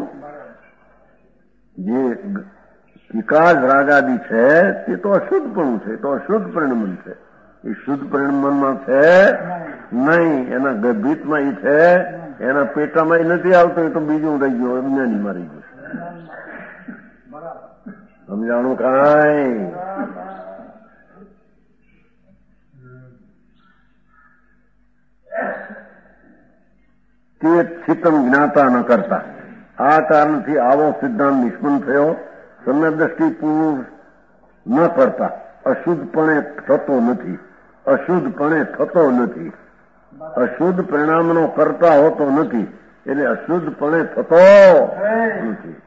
જે વિકાસ રાગાદિ છે તે તો અશુદ્ધપણું છે, તો અશુદ્ધ પરિણમન છે. એ શુદ્ધ પરિણમનમાં છે નહીં. એના ગર્ભિતમાં એ છે, એના પેટામાં એ નથી આવતો. એ તો બીજું રહી ગયું, અજ્ઞાનીમાં રહી ગયું. સમજાણું કાંઈ? તે ચિત્તમ જ્ઞાતા ન કરતા. આ કારણથી આવો સિદ્ધાંત નિષ્પન્ન થયો. સમ્યક દ્રષ્ટિ પૂર્ણ ન કરતા અશુદ્ધપણે થતો નથી. અશુદ્ધપણે થતો નથી. અશુદ્ધ પરિણામનો કરતા હોતો નથી. એટલે અશુદ્ધપણે થતો નથી.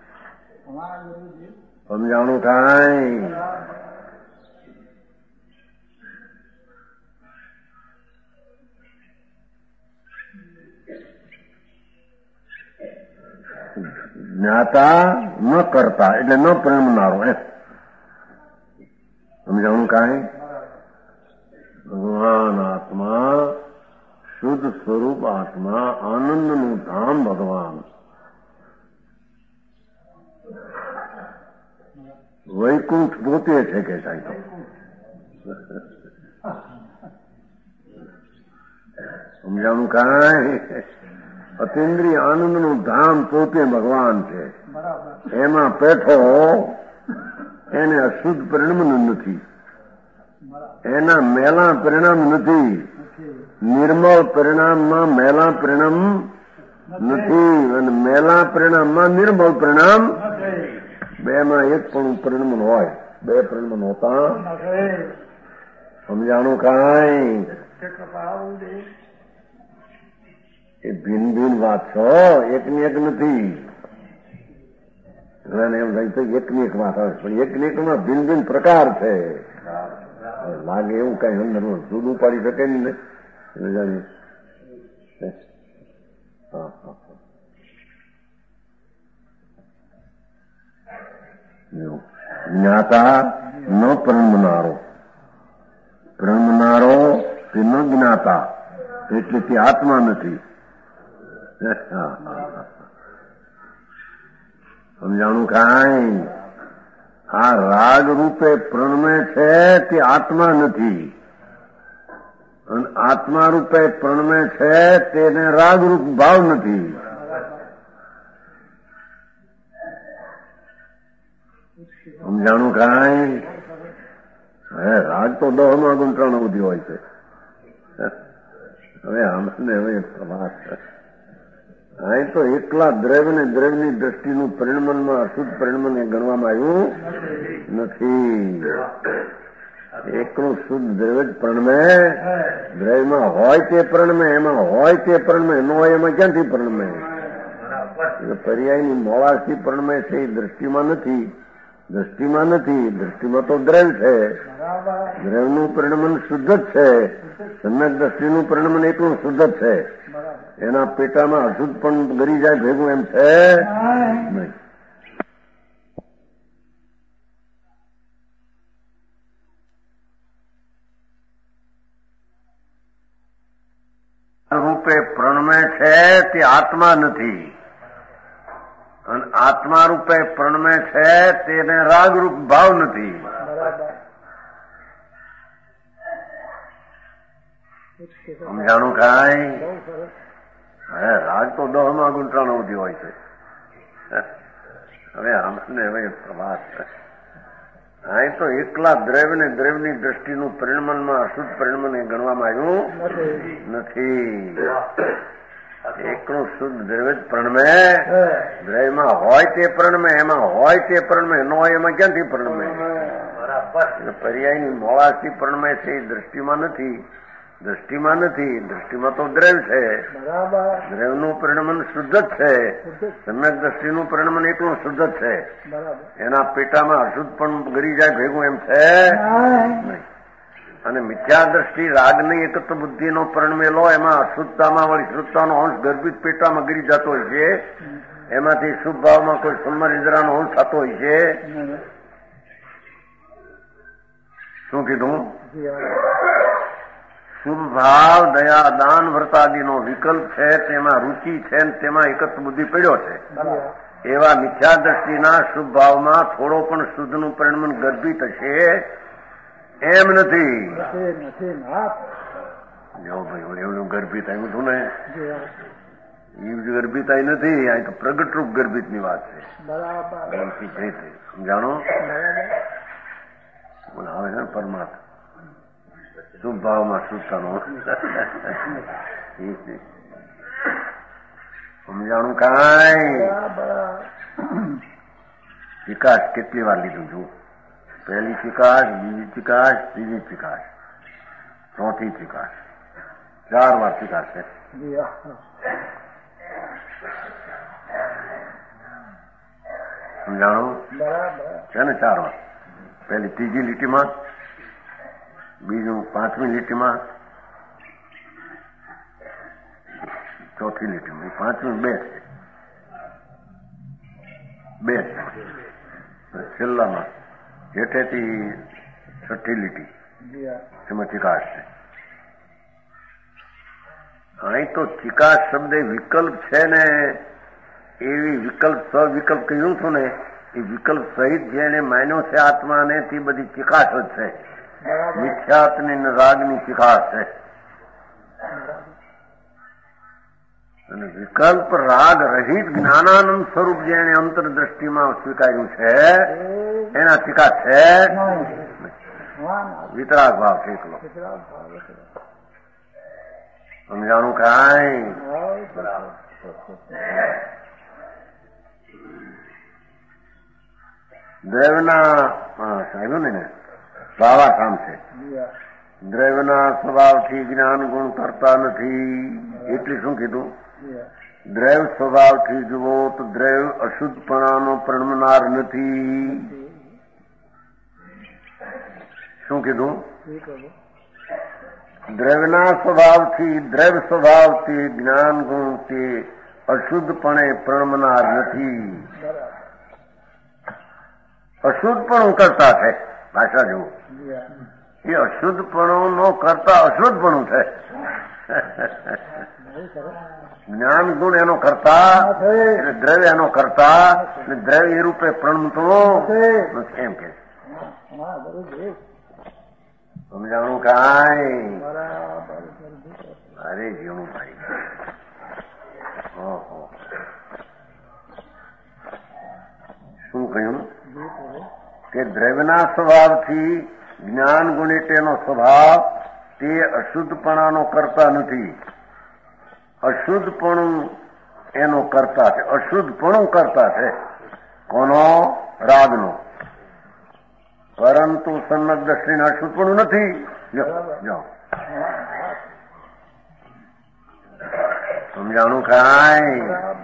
સમજાણું કાંઈ? જ્ઞાતા ન કરતા એટલે ન પ્રેમનારો એમ. સમજાણું કાંઈ? ભગવાન આત્મા, શુદ્ધ સ્વરૂપ આત્મા, આનંદનું ધામ ભગવાન. વૈકુંઠ પોતે છે કે સાહેબ. સમજાણું કાંઈ? અતિન્દ્રિય આનંદનું ધામ પોતે ભગવાન છે. એમાં પેઠો એને અશુદ્ધ પરિણામ નથી. એના મેલા પરિણામ નથી. નિર્મળ પરિણામમાં મેલા પરિણામ નથી અને મેલા પરિણામમાં નિર્મળ પરિણામ. બેમાં એક પણ પરિણામ હોય, બે પરિણામ હોતા. સમજાણું કાંઈ? એ ભિન્ન ભિન્ન વાત છો, એકની એક નથી. એમ થાય તો એકની એક વાત આવે પણ એકની એકમાં ભિન્ન ભિન્ન પ્રકાર છે. લાગે એવું કઈ અંદર જુદું પાડી શકે ને. જ્ઞાતા ન પ્રણમનારો, પ્રણમનારો તે ન જ્ઞાતા, એટલે તે આત્મા નથી. સમજાણું કાંઈ? આ રાગ રૂપે પ્રણમે છે તે આત્મા નથી. અને આત્મા રૂપે પ્રણમે છે તેને રાગ રૂપ ભાવ નથી. સમજાણું કાંઈ? હવે રાગ તો 10 ગુંઠાણો બધી હોય છે. હવે આમને હવે વાત અહીં તો એકલા દ્રવ્ય ને દ્રવ્યની દ્રષ્ટિનું પરિણમનમાં અશુદ્ધ પરિણમન ગણવામાં આવ્યું નથી. એકલું શુદ્ધ દ્રવ્ય જ પ્રણમે. દ્રવ્યમાં હોય તે પ્રણમે, એમાં હોય તે પ્રણમે, ન હોય એમાં ક્યાંથી પ્રણમે? પર્યાયની મોળાશથી પ્રણમે છે એ દ્રષ્ટિમાં નથી. દ્રષ્ટિમાં નથી. દ્રષ્ટિમાં તો દ્રવ્ય છે. દ્રવ્યનું પરિણમન શુદ્ધ જ છે. સમ્યક દ્રષ્ટિનું પરિણમન એટલું શુદ્ધ જ છે. એના પેટામાં અશુદ્ધ પણ ગરી જાય ભેગું એમ છે નહીં. રૂપે પ્રણમે છે તે આત્મા નથી, અને આત્મા રૂપે પ્રણમે છે તેને રાગરૂપ ભાવ નથી. સમજાણું કાંઈ? હવે રાગ તો 10માં ગુંઠાણો સુધી હોય છે. હવે આમને હવે પ્રવાસ અહીં તો એકલા દ્રવ્ય ને દ્રવ્યની દ્રષ્ટિનું પરિણમનમાં અશુદ્ધ પરિણમન એ ગણવામાં આવ્યું નથી. એકલું શુદ્ધ દ્રવ્ય જ પ્રણમે. દ્રવ્યમાં હોય તે પ્રણમે, એમાં હોય તે પ્રણમે, ન હોય એમાં ક્યાંથી પ્રણમે? પર્યાયની મોળાશથી પ્રણમે છે એ દ્રષ્ટિમાં નથી. દ્રષ્ટિમાં નથી. દ્રષ્ટિમાં તો દ્રવ્ય છે. દ્રવ્યનું પરિણમન શુદ્ધ જ છે. સમ્યક દ્રષ્ટિનું પરિણમન એટલું શુદ્ધ જ છે. એના પેટામાં અશુદ્ધ પણ ગરી જાય ભેગું એમ છે નહીં. અને મિથ્યા દ્રષ્ટિ રાગની એકત્ર બુદ્ધિનો પરિણમેલો એમાં અશુદ્ધતામાં વળી શુદ્ધતાનો અંશ ગર્ભિત પેટામાં ગરી જતો હોય છે. એમાંથી શુભ ભાવમાં કોઈ સુન્મર ઇન્દ્રાનો અંશ થતો હોય છે. શું કીધું? શુભ ભાવ, દયા, દાન, વ્રતાદિનો વિકલ્પ છે, તેમાં રુચિ છે, તેમાં એકત્ર બુદ્ધિ પડ્યો છે. એવા મિથ્યા દ્રષ્ટિના શુભ ભાવમાં થોડો પણ શુદ્ધનું પરિણમન ગર્ભિત હશે એમ નથી. જો ભાઈ એવું ગર્ભિત આવ્યું હતું ને, એ ગર્ભિતાઈ નથી. અહીં તો પ્રગટરૂપ ગર્ભિતની વાત છે. સમજાણો? આવે છે પરમાત્મા શુભ ભાવમાં શુદ્ધતાનો. સમજાણું કાંઈ? વિકાસ કેટલી વાર લીધું છું? પહેલી ચિકાશ, બીજી ચિકાશ, ત્રીજી ચિકાશ, ચોથી ચિકાશ, 4 વાર ચિકાશ છે. સમજાણું છે ને? 4 વાર. પહેલી ત્રીજી લીટીમાં, બીજું 5મી લીટીમાં, ચોથી લીટીમાં. 5મી 2 છે. છેલ્લામાં જેઠેથી 6ઠી લીટી એમાં ચિકાશ છે. અહીં તો ચિકાશ શબ્દ વિકલ્પ છે ને, એવી વિકલ્પ સવિકલ્પ કહ્યું છું ને, એ વિકલ્પ સહિત જેને માન્યો છે આત્માને તે બધી ચિકાશ જ છે. મિથ્યાત્મની રાગની ચિકાશ છે. અને વિકલ્પ રાગ રહિત જ્ઞાનાનંદ સ્વરૂપ જેને અંતરદ્રષ્ટિમાં સ્વીકાર્યું છે એના ચિકાશ છે. વિતરાગ ભાવ છે એકલો. સમજાણું કાંઈ? દ્રવ્યના સાહેબ ને ભાવાકામ છે. દ્રવ્યના સ્વભાવથી જ્ઞાન ગુણ કરતા નથી. એટલે શું કીધું? દ્રવ્ય સ્વભાવથી જુઓ તો દ્રવ્ય અશુદ્ધપણાનો પ્રણમનાર નથી. શું કીધું? દ્રવ્યના સ્વભાવથી, દ્રવ્ય સ્વભાવથી જ્ઞાન ગુણથી અશુદ્ધપણે પ્રણમનાર નથી. અશુદ્ધપણું કરતા છે. ભાષા જેવું એ અશુદ્ધપણું કરતા અશુદ્ધપણું છે. જ્ઞાન ગુણ એનો કરતા, દ્રવ્ય એનો કરતા, દ્રવ્ય એ રૂપે પ્રણમતું નથી એમ કે. સમજાણું કાંઈ? અરે જીવનું ભાઈ. ઓહો, શું કહ્યું? કે દ્રવ્યના સ્વભાવથી જ્ઞાન ગુણ તેનો સ્વભાવ તે અશુદ્ધપણાનો કરતા નથી. અશુદ્ધપણું એનો કરતા છે. અશુદ્ધપણું કરતા છે. કોનો? રાગનો. પરંતુ સમ્યક દ્રષ્ટિને અશુદ્ધપણું નથી. જાઓ સમજાણું કાંઈ?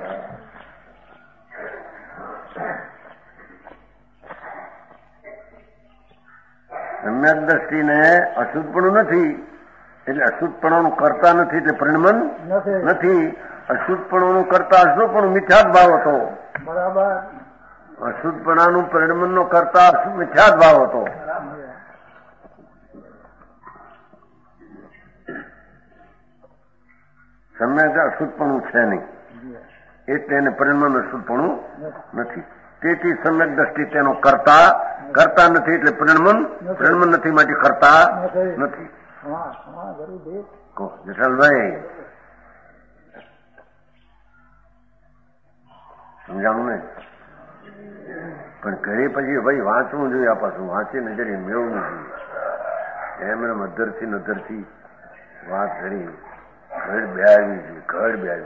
સમ્યક દ્રષ્ટિને અશુદ્ધપણું નથી એટલે અશુદ્ધપણાનું કરતા નથી એટલે પરિણમન નથી. અશુદ્ધપણાનું કરતા અશુદ્ધપણું મિથ્યાત ભાવ હતો. બરાબર. અશુદ્ધપણાનું પરિણમનનો કરતા મિથ્યાત ભાવ હતો. સમ્યક અશુદ્ધપણું છે નહીં એટલે એને પરિણમન અશુદ્ધપણું નથી. તેથી સમ્યક દ્રષ્ટિ તેનો કરતા નથી એટલે પરિણમન નથી માટે કરતા નથી. જઠાલભાઈ સમજાણું ને? પણ ઘરે પછી ભાઈ વાંચવું જોઈએ. આ પાછું વાંચીને જરી મેળવું જોઈએ. એમને નધરથી વાત કરી ઘડ બે આવી જોઈએ.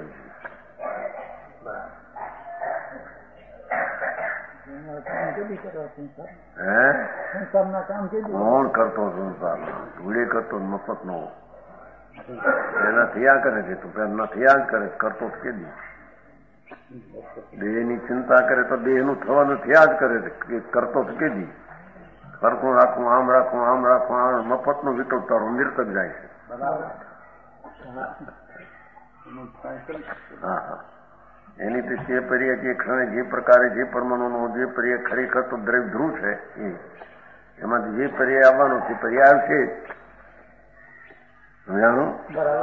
કોણ કરતો સંસારમાં? ધૂળે કરતો મફત નો એના થયા કરે છે. તું પેલા થયા જ કરે કરતો જ કે દી. દેહની ચિંતા કરે તો દેહનું થવાનું થયા જ કરે છે. કરતો જ કે દી. સરખું રાખું, આમ મફત નું વિટો તારો નિર્તક જાય છે. હા એની તો જે પર્યાય જે ક્ષણે જે પ્રકારે જે પરમાણુનો જે પર્યાય ખરેખર તો દ્રવ્ય ધ્રુવ છે એમાંથી જે પર્યાય આવવાનો છે પર્યાય આવશે. સમજાણું?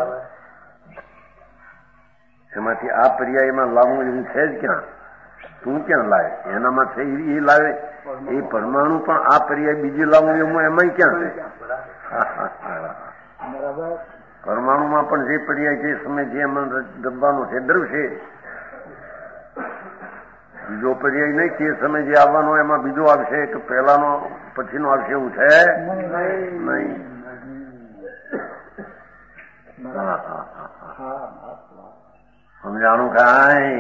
એમાંથી આ પર્યાયમાં લાવવું એવું છે જ ક્યાં? તું ક્યાં લાવે? એનામાં છે એ લાવે. એ પરમાણુ પણ આ પર્યાય બીજી લાવવું એવું એમાં ક્યાં છે? પરમાણુમાં પણ જે પર્યાય જે સમય જે એમાં દબાનો છે દ્રવ્ય છે. બીજો પર્યાય નહીં કે સમય જે આવવાનો એમાં બીજો આવશે કે પહેલાનો પછીનો આવશે એવું છે નહીં. સમજાણું કાંઈ?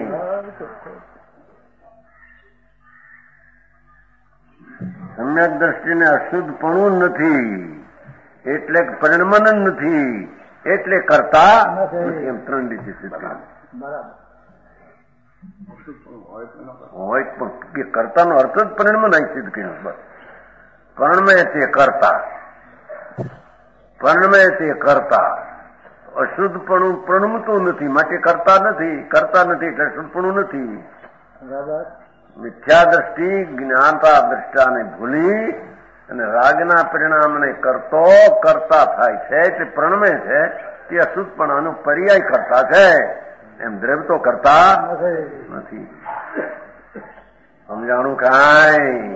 સમ્યક દ્રષ્ટિને અશુદ્ધપણું નથી એટલે પરિણમન જ નથી એટલે કરતા નથી. એમ 3 રીતે સિદ્ધ હોય પણ કર્તાનો અર્થ જ પરિણમન અહીં સિદ્ધ કર્યું. બસ પરણમે તે કરતા અશુદ્ધપણું પ્રણમતું નથી માટે કરતા નથી એટલે અશુદ્ધપણું નથી. મિથ્યા દ્રષ્ટિ જ્ઞાનતા દ્રષ્ટાને ભૂલી અને રાગના પરિણામને કરતા થાય છે એટલે પ્રણમે છે તે અશુદ્ધપણાનો પર્યાય કરતા છે. એમ દ્રવ્ય તો કરતા નથી. સમજાણું કાંઈ?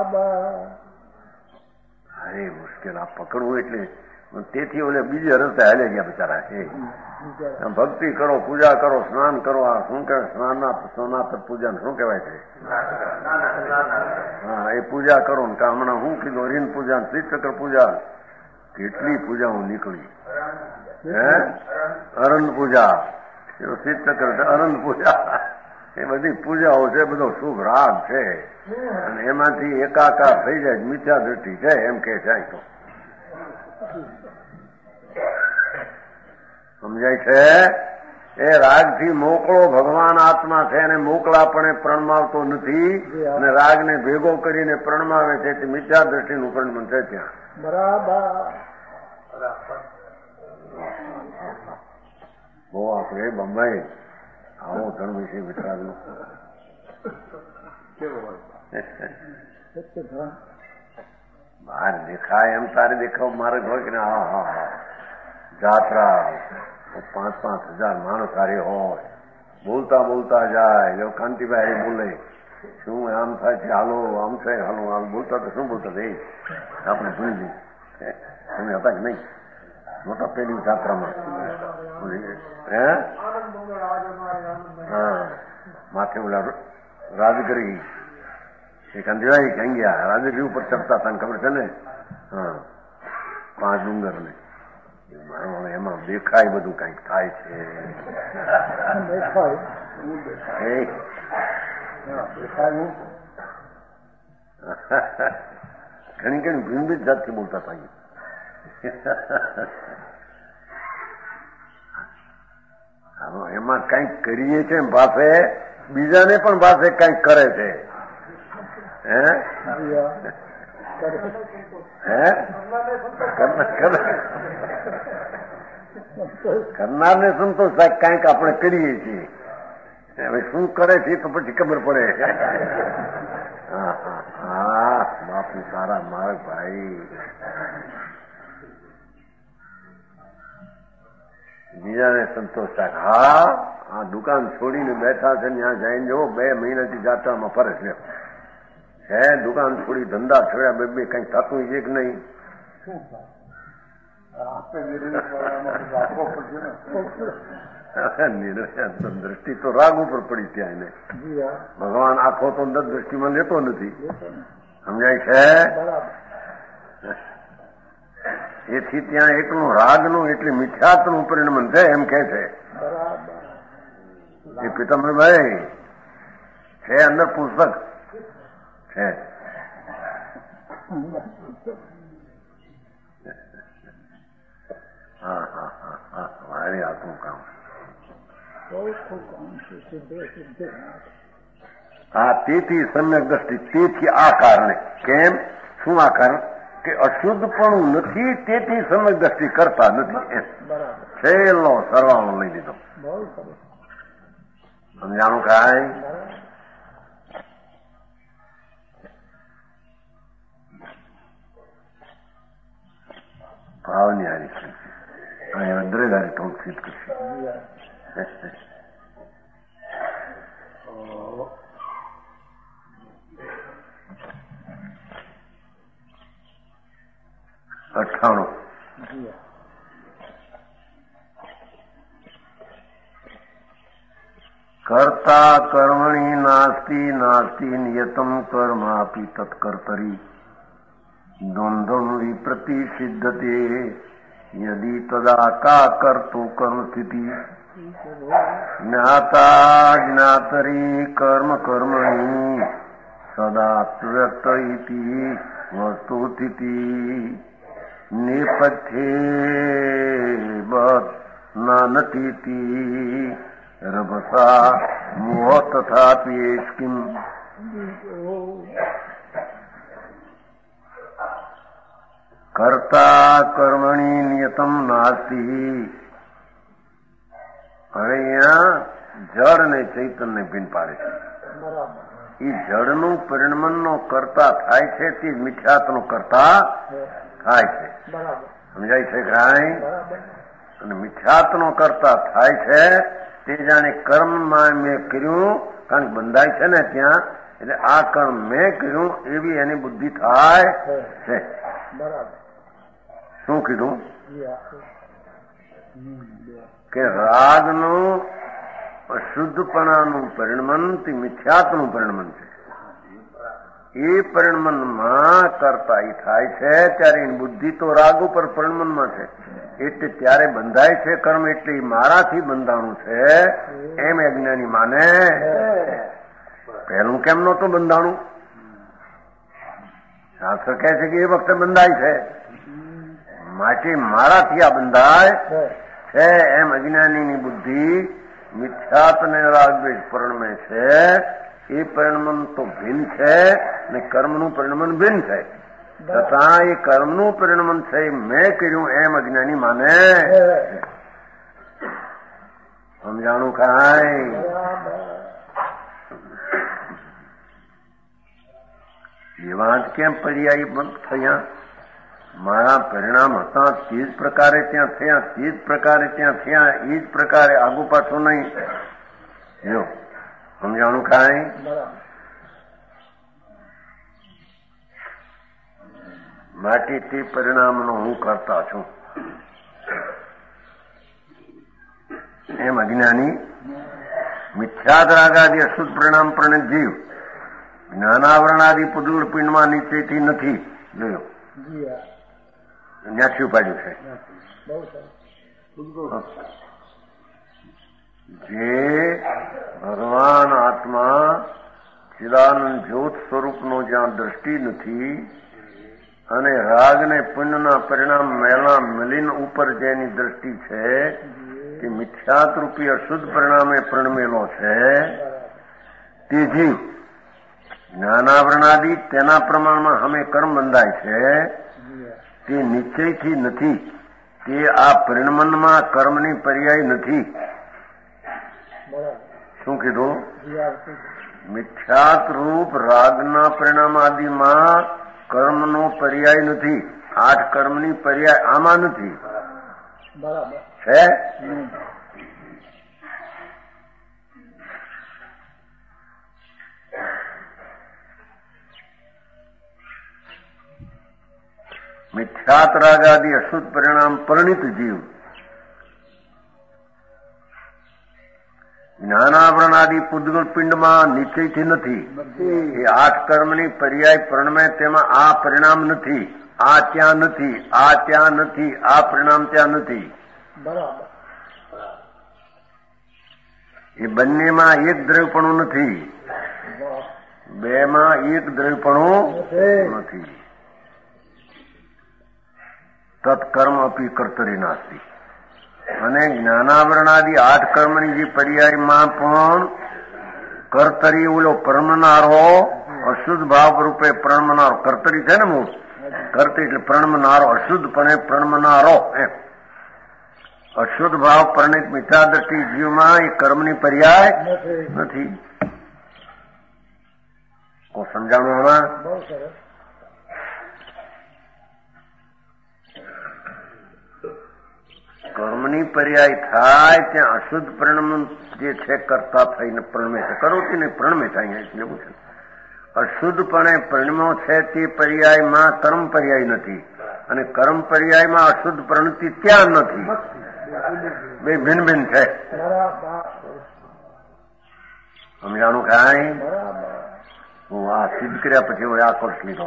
અરે મુશ્કેલ આ પકડવું એટલે તેથી ઓલે બીજે રસ્તે હાલે ગયા બિચારા છે. ભક્તિ કરો, પૂજા કરો, સ્નાન કરો. આ શું કહેવાય? સ્નાન પર પૂજા શું કહેવાય છે? હા એ પૂજા કરો ને હમણાં શું કીધું? હરિન પૂજા, શ્રીચક્ર પૂજા, કેટલી પૂજાઓ નીકળી. અરંત પૂજા, શ્રીચક્ર, અરંત પૂજા, એ બધી પૂજાઓ છે. બધો શુભ રાગ છે અને એમાંથી એકાકાર થઈ જાય. મિથ્યા દ્રષ્ટિ છે એમ કે જાય તો સમજાય છે. એ રાગથી મોકળો ભગવાન આત્મા છે અને મોકળાપણે પ્રણમાવતો નથી અને રાગને ભેગો કરીને પ્રણમાવે છે તે મિથ્યા દ્રષ્ટિનું પરિણમન છે ત્યાં. બહુ આપણે બંબાઈ આવો ધર્મ વિશે વિચાર્યું. બહાર દેખાય એમ તારે દેખાવ મારે હોય કે હા જાત્રા 5,000 માણસ હારે હોય, બોલતા જાય. જો કાંતિભાઈ બોલે શું આમ થાય છે, હાલો આમ છે, હાલો આમ બોલતા તો શું બોલતા એ આપણે ભૂલી જઈએ. તમે હતા કે નહીં મોટા પેલી જાત્રામાં? હા માથે ઓલા રાજગરી એ કાંતિભાઈ ક્યાં ગયા? રાજગરી ઉપર ચડતા હતા ખબર છે ને? હા 5 ડુંગર ને એમાં દેખાય બધું કઈક થાય છે. ઘણી ઘણી ભિન્ન ભિન્ન જાતથી બોલતા હતા. એમાં કંઈક કરીએ છે પાસે બીજાને પણ પાસે કંઈક કરે છે. કરનારને સંતોષ થાય કંઈક આપણે કરીએ છીએ. હવે શું કરે છે તો પછી ખબર પડે. હા બાપુ સારા માર્ગ ભાઈ. બીજાને સંતોષ થાય. હા આ દુકાન છોડીને બેઠા છે ત્યાં જઈને જો 2 મહિનાથી જાત્રામાં ફરે છે. હે દુકાન છોડી ધંધા છોડ્યા બે કંઈક થતું છે કે નહીં? દ્રષ્ટિ તો રાગ ઉપર પડી ત્યાં એને. ભગવાન આખો તો દ્રષ્ટિમાં લેતો નથી. સમજાય છે? એથી ત્યાં એકલું રાગનું એટલે મિથ્યાત્વનું પરિણમન છે એમ કે છે. એ પિતાંબરભાઈ છે અંદર પુસ્તક છે. હા હા હા હા મારી આખું કામ. હા તેથી સમ્યક દ્રષ્ટિ. તેથી આ કારણે કેમ શું આ કારણ કે અશુદ્ધપણું નથી તેથી સમ્યક દ્રષ્ટિ કરતા નથી. એમ છેલ્લો સરવાળો લઈ લીધો. સમજાણું કાંઈ? ભાવની હારી અહીં દરેક ટોક સિદ્ધ કરશે. 98 કર્તા કર્મણી નાસ્તિ નાસ્તિ નિયતમ કર્માપી તત્કર્તરી દ્વંદ્વમ વિપ્રતિષિદ્ધતે યદિ તદા કા કર્તો કર્મ સ્થિતિ જ્ઞાતા જ્ઞાતરી કર્મ કર્મણી સદા વ્યક્ત ઇતિ વસ્તુ સ્થિતિ નેપથ્યે બત નાનતીતિ રભસા મોહ તથાપી કિમ કર્તા કર્મણી નિયતમ નાસ્તિ. હવે અહીંયા જળ ને ચૈતન્ય ભિન્ન પાડે છે. એ જળનું પરિણમનનો કરતા થાય છે તે મિથ્યાત્વનો કરતા થાય છે. સમજાય છે કાંઈ? અને મિથ્યાત્વનો કરતા થાય છે તે જાણે કર્મમાં મેં કર્યું કારણ કે બંધાય છે ને ત્યાં એટલે આ કર્મ મેં કર્યું એવી એની બુદ્ધિ થાય છે. શું કીધું કે રાગનું અશુદ્ધપણાનું પરિણમન તે મિથ્યાત્વનું પરિણમન છે. એ પરિણમનમાં કરતા એ થાય છે ત્યારે એની બુદ્ધિ તો રાગ ઉપર પરિણમનમાં છે એટલે ત્યારે બંધાય છે કર્મ એટલે મારાથી બંધાણું છે એમ અજ્ઞાની માને. પહેલું કેમ નહોતું બંધાણું? શાસ્ત્ર કહે છે કે એ વખતે બંધાય છે માટે મારાથી આ બંધાય છે એમ અજ્ઞાનીની બુદ્ધિ મિથ્યાત્વને રાગદ્વેષ પરિણમે છે. એ પરિણમન તો ભિન્ન છે ને કર્મનું પરિણમન ભિન્ન છે. છતાં એ કર્મનું પરિણમન છે મેં કર્યું એમ અજ્ઞાની માને. સમજાણું કાંઈ? એ વાત કેમ પર્યાયી બંધ થયા? મારા પરિણામ હતા તે જ પ્રકારે ત્યાં થયા, તે જ પ્રકારે ત્યાં થયા, એ જ પ્રકારે આગુ પાછું નહીં. જો સમજાણું કાંઈ? માટે તે પરિણામનો હું કરતા છું એમ અજ્ઞાની મિથ્યાદરાગાદી અશુદ્ધ પરિણામ પ્રણિત જીવ જ્ઞાનાવરણાદિ પુદુળ પિંડમાં નીચેથી નથી જોયો. ન્યાથી ઉપાડ્યું છે. જે ભગવાન આત્મા ચિદાનંદ જ્યોત સ્વરૂપનો જ્યાં દ્રષ્ટિ નથી અને રાગ ને પુણ્યના પરિણામ મેળા મલિન ઉપર જેની દ્રષ્ટિ છે તે મિથ્યાતરૂપી અશુદ્ધ પરિણામે પ્રણમેલો છે. તેજી જ્ઞાનાવરણાદિ તેના પ્રમાણમાં અમે કર્મ બંધાય છે તે નિશ્ચયથી નથી. તે આ પરિણમનમાં કર્મની પર્યાય નથી. શું કીધું? મિથ્યાત રૂપ રાગના પરિણામ આદિમાં કર્મનો પર્યાય નથી. 8 કર્મની પર્યાય આમાં નથી. છે મિથ્યાત રાગ આદિ અશુદ્ધ પરિણામ પરિણિત જીવ જ્ઞાનાવરણ આદિ પૂદગલ પિંડમાં નિશ્ચયથી નથી. એ 8 કર્મની પર્યાય પ્રણમે તેમાં આ પરિણામ નથી. આ ત્યાં નથી, આ ત્યાં નથી, આ પરિણામ ત્યાં નથી. એ બંનેમાં એક દ્રવ્યપણું નથી. બેમાં એક દ્રવ્યપણું નથી. તત્કર્મ અપી કર્તરી નાસ્તી. અને જ્ઞાનાવરણાદિ 8 કર્મની જે પર્યાયમાં પણ કર્તરી ઓલો પ્રણમનારો અશુદ્ધ ભાવ રૂપે પ્રણમનારો કર્તરી છે ને મૂળ કર્તરી એટલે પ્રણમનારો અશુદ્ધપણે પ્રણમનારો એમ અશુદ્ધ ભાવ પરિણિત મિથ્યા દ્રષ્ટિ જીવમાં એ કર્મની પર્યાય નથી. સમજાણું હમણાં? કર્મની પર્યાય થાય ત્યાં અશુદ્ધ પરિણામ જે છે કરતા થઈને પ્રણમે છે. કરોતી ને પ્રણમે થાય લેવું છે. અશુદ્ધપણે પરિણમો છે તે પર્યાયમાં કર્મ પર્યાય નથી અને કર્મ પર્યાયમાં અશુદ્ધ પ્રણતિ ત્યાં નથી. બે ભિન્ન ભિન્ન છે. સમજાણું કાંઈ? હું આ સિદ્ધ કર્યા પછી હવે આ કોર્સ લીધો.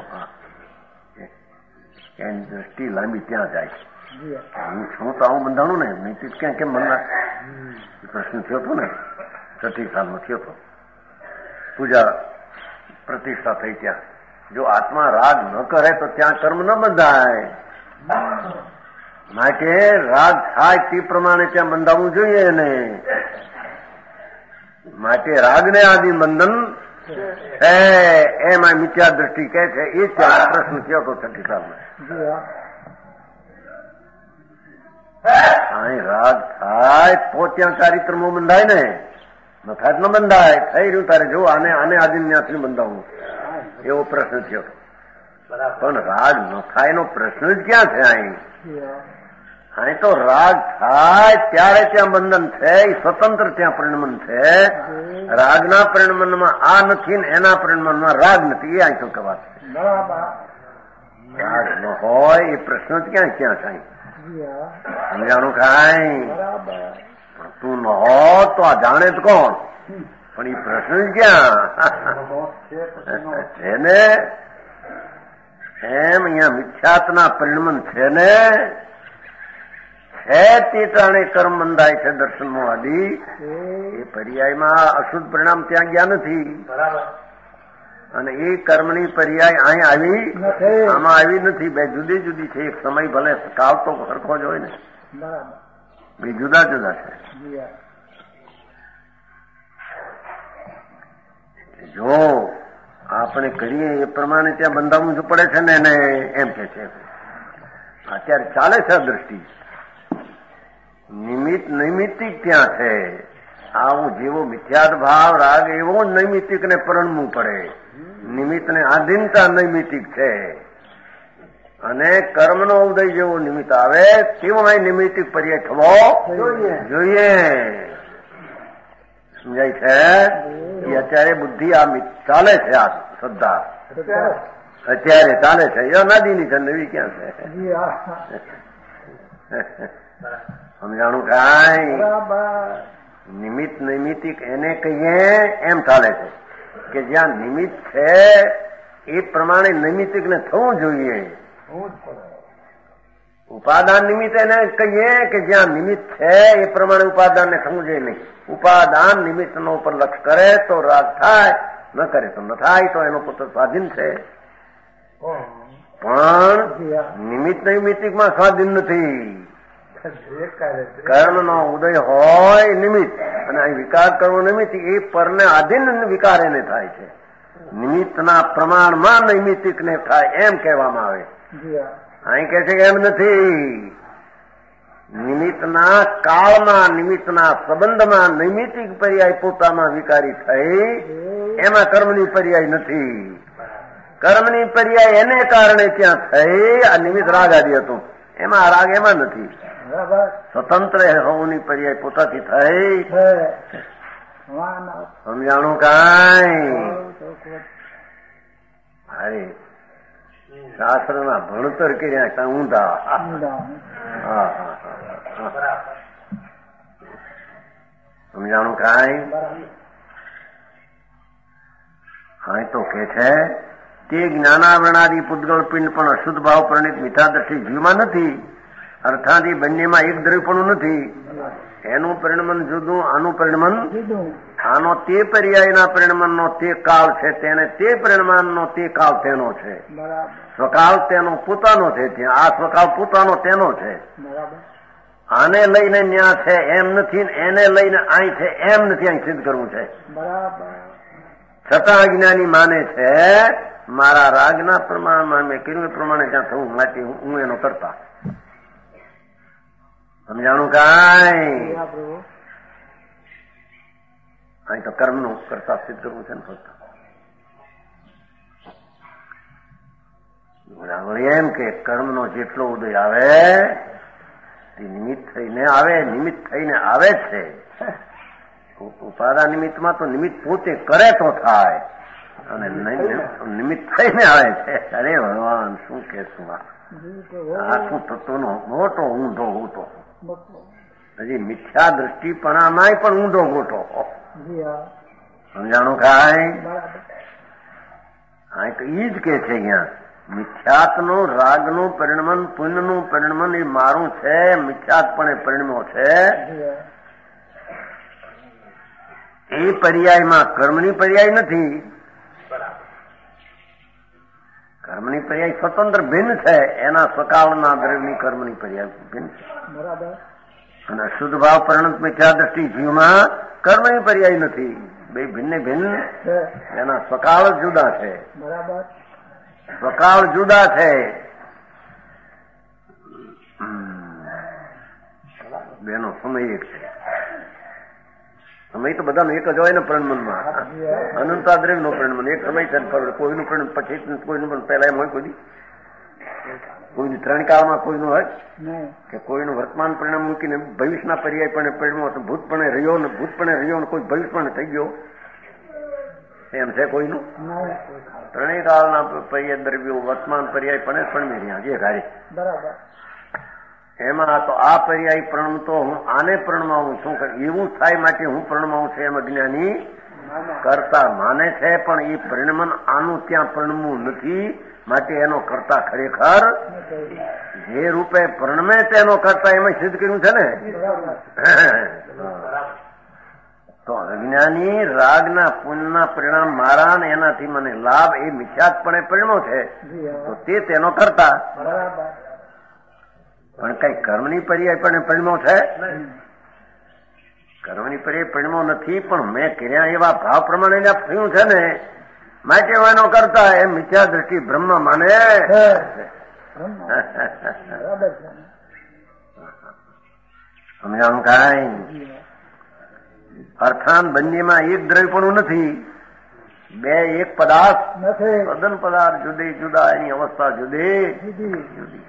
એની દ્રષ્ટિ લાંબી ત્યાં જાય છે. હું છું તો આવું બંધાણું ને નહીં ક્યાં કેમ બંધા પ્રશ્ન થયો હતો ને 6 સાલમાં થયો હતો. પૂજા પ્રતિષ્ઠા થઈ ત્યાં જો આત્મા રાગ ન કરે તો ત્યાં કર્મ ન બંધાય. માટે રાગ થાય તે પ્રમાણે ત્યાં બંધાવવું જોઈએ ને. માટે રાગને આદિ બંધન છે એમાં મિથ્યા દ્રષ્ટિ કહે છે. એ ત્યાં પ્રશ્ન થયો હતો 6 સાલમાં. અહીં રાગ થાય તો ત્યાં ચારિત્રમો બંધાય ને. ન થાય તો ન બંધાય. થઈ રહ્યું તારે જો આને આદિ ન્યાસથી બંધાવવું એવો પ્રશ્ન થયો. પણ રાગ ન થાય એનો પ્રશ્ન જ ક્યાં છે? અહીં તો રાગ થાય ત્યારે ત્યાં બંધન છે. એ સ્વતંત્ર ત્યાં પરિણમન છે. રાગના પરિણમનમાં આ નથી ને એના પરિણમનમાં રાગ નથી. એ અહીં તો વાત છે. રાગ ન હોય એ પ્રશ્ન જ ક્યાં થાય? સમજાણું કાંઈ? તું ન હો તો આ જાણે તો કોણ? પણ એ પ્રશ્ન ક્યાં છે ને? એમ અહીંયા મિથ્યાત્વના પરિણમન છે ને છે તે ટાણે કર્મ બંધાય છે દર્શનમો આદિ. એ પર્યાયમાં અશુદ્ધ પરિણામ ત્યાં ગયા નથી. અને એ કર્મની પર્યાય અહીં આવી આમાં આવી નથી. બે જુદી જુદી છે. એક સમય ભલે કાલ તો સરખો જ હોય ને, બે જુદા જુદા છે. જો આપણે કરીએ એ પ્રમાણે ત્યાં બંધાવવું જ પડે છે ને એને એમ કે છે. અત્યારે ચાલે છે દ્રષ્ટિ નૈમિતિક ત્યાં છે. આવું જેવો મિથ્યાત ભાવ રાગ એવો જ નૈમિતિક ને પરણવું પડે. નિમિત્ત ને આધીનતા નૈમિતિક છે અને કર્મનો ઉદય જેવો નિમિત્ત આવે તેવો અહીં નિમિત્તિક પર્યાય થવો જોઈએ. સમજાય છે? એ અત્યારે બુદ્ધિ આ ચાલે છે. આ શ્રદ્ધા અત્યારે ચાલે છે. એ અનાદિની છે, નવી ક્યાં છે? સમજાણું કાંઈ? નિમિત્ત નૈમિતિક એને કહીએ એમ ચાલે છે કે જ્યાં નિમિત્ત છે એ પ્રમાણે નૈમિતિક ને થવું જોઈએ. ઉપાદાન નિમિત્ત એને કહીએ કે જ્યાં નિમિત્ત છે એ પ્રમાણે ઉપાદાન ને થવું જોઈએ નહીં. ઉપાદાન નિમિત્ત નો ઉપર લક્ષ કરે તો રાગ થાય, ન કરે તો ન થાય. તો એનો પોતે સ્વાધીન છે. પણ નિમિત્ત નૈમિત્તિકમાં સ્વાધીન નથી. કર્મનો ઉદય હોય નિમિત્ત અને અહીં વિકાર કરવો નિમિત્ત, એ પરને આધીન વિકાર એને થાય છે. નિમિત્તના પ્રમાણમાં નૈમિત્તિકને થાય એમ કહેવામાં આવે. અહીં કહે છે કે એમ નથી. નિમિત્તના કાળમાં, નિમિત્તના સંબંધમાં નૈમિત્તિક પર્યાય પોતામાં વિકારી થઈ, એમાં કર્મની પર્યાય નથી. કર્મની પર્યાય એને કારણે ત્યાં થઈ. આ નિમિત્ત રાગ આદિ હતું, એમાં રાગ એમાં નથી. સ્વતંત્ર હોવાની પર્યાય પોતાથી થઈ. સમજાણું કાંઈ? અરે શાસ્ત્રના ભણતર કર્યા ત્યાં ઊંધા. સમજાણું કાંઈ? હા તો કે છે તે જ્ઞાનાવરણાદિ પૂતગળ પિંડ પણ અશુદ્ધ ભાવ પ્રણિત મિથ્યાદર્શી જીવમાં નથી. અર્થાથી બંનેમાં એક દ્રવ્યપણું નથી. એનું પરિણમન જુદું, આનું પરિણમન જુદું. આનો તે પર્યાયના પરિણમનનો તે કાળ છે, તેને તે પરિણમનનો તે કાળ તેનો છે. સ્વકાળ તેનો પોતાનો છે, ત્યાં આ સ્વકાળ પોતાનો તેનો છે. આને લઈને ન્યા છે એમ નથી, એને લઈને અહીં છે એમ નથી. અહીં સિદ્ધ કરવું છે. છતાં અજ્ઞાની માને છે મારા રાગના પ્રમાણમાં મેં કર્યું પ્રમાણે ત્યાં થવું માટે હું એનો કરતા. સમજાણું કાંઈ? અહીં તો કર્મનું કરતા સિદ્ધ કરવું છે ને ફક્ત. બરાબર. એમ કે કર્મનો જેટલો ઉદય આવે તે નિમિત્ત થઈને આવે, નિમિત્ત થઈને આવે છે. ઉપાદાન નિમિત્તમાં તો નિમિત્ત પોતે કરે તો થાય, અને નિમિત્ત થઈને આવે છે. અરે ભગવાન શું કેશું? આખું તત્વનો મોટો ઊંધો ગોટો. હજી મિથ્યા દ્રષ્ટિપણામાં પણ ઊંધો ગોટો. સમજાણું કાંઈ? હા તો ઈ જ કે છે અહીંયા મિથ્યાત્વનું રાગનું પરિણમન, પુણ્યનું પરિણમન એ મારું છે. મિથ્યાત્પણે પરિણમો છે. એ પર્યાયમાં કર્મની પર્યાય નથી. કર્મની પર્યાય સ્વતંત્ર ભિન્ન છે. એના સ્વકાળના દ્રવ્યની કર્મની પર્યાય ભિન્ન છે. અને અશુદ્ધ ભાવ પરિણત મિથ્યા દ્રષ્ટિ જીવમાં કર્મની પર્યાય નથી. બે ભિન્ને ભિન્ન એના સ્વકાળ જુદા છે. સ્વકાળ જુદા છે. બેનો સમય એક છે. સમય તો બધાનો એક જ હોય ને પરિણમનમાં. અનંતા દ્રવ્ય નો પરિણમન એક સમય છે. કોઈનું પરિણમ પછી, કોઈનું પણ પહેલા એમ હોય. કોઈનું ત્રણ કાળમાં કોઈનું હોય કે કોઈનું વર્તમાન પરિણામ મૂકીને ભવિષ્યના પર્યાય પણ પરિણમો તો ભૂતપણે રહ્યો ને કોઈ ભવિષ્યપણે થઈ ગયો એમ છે કોઈનું? ત્રણેય કાળના પર્યાય દ્રવ્યો વર્તમાન પર્યાય પણ પરિણમી રહ્યા જે ઘારે. એમાં તો આ પર્યાય પ્રણમતો હું આને પ્રણમાવું છું. એવું થાય માટે હું પ્રણમાવું છું એમ અજ્ઞાની કરતા માને છે. પણ એ પરિણમન આનું ત્યાં પ્રણમવું નથી. માટે એનો કરતા ખરેખર જે રૂપે પ્રણમે તેનો કરતા એમાં સિદ્ધ કર્યું છે ને. તો અજ્ઞાની રાગના પુણ્યના પરિણામ મારા ને એનાથી મને લાભ એ મિથ્યાત્પણે પરિણમો છે. તો તે તેનો કરતા. પણ કઈ કર્મની પર્યાય પણ પરિણમો છે? કર્મની પર્યાય પરિણમો નથી. પણ મેં કર્યા એવા ભાવ પ્રમાણે થયું છે ને માટે એનો કરતા એમ મિથ્યા દ્રષ્ટિ બ્રહ્મ માને. સમજાણું કાંઈ? અર્થાન બંનેમાં એક દ્રવ્યપણું નથી. બે એક પદાર્થ તદ્દન પદાર્થ જુદી જુદા. એની અવસ્થા જુદી જુદી.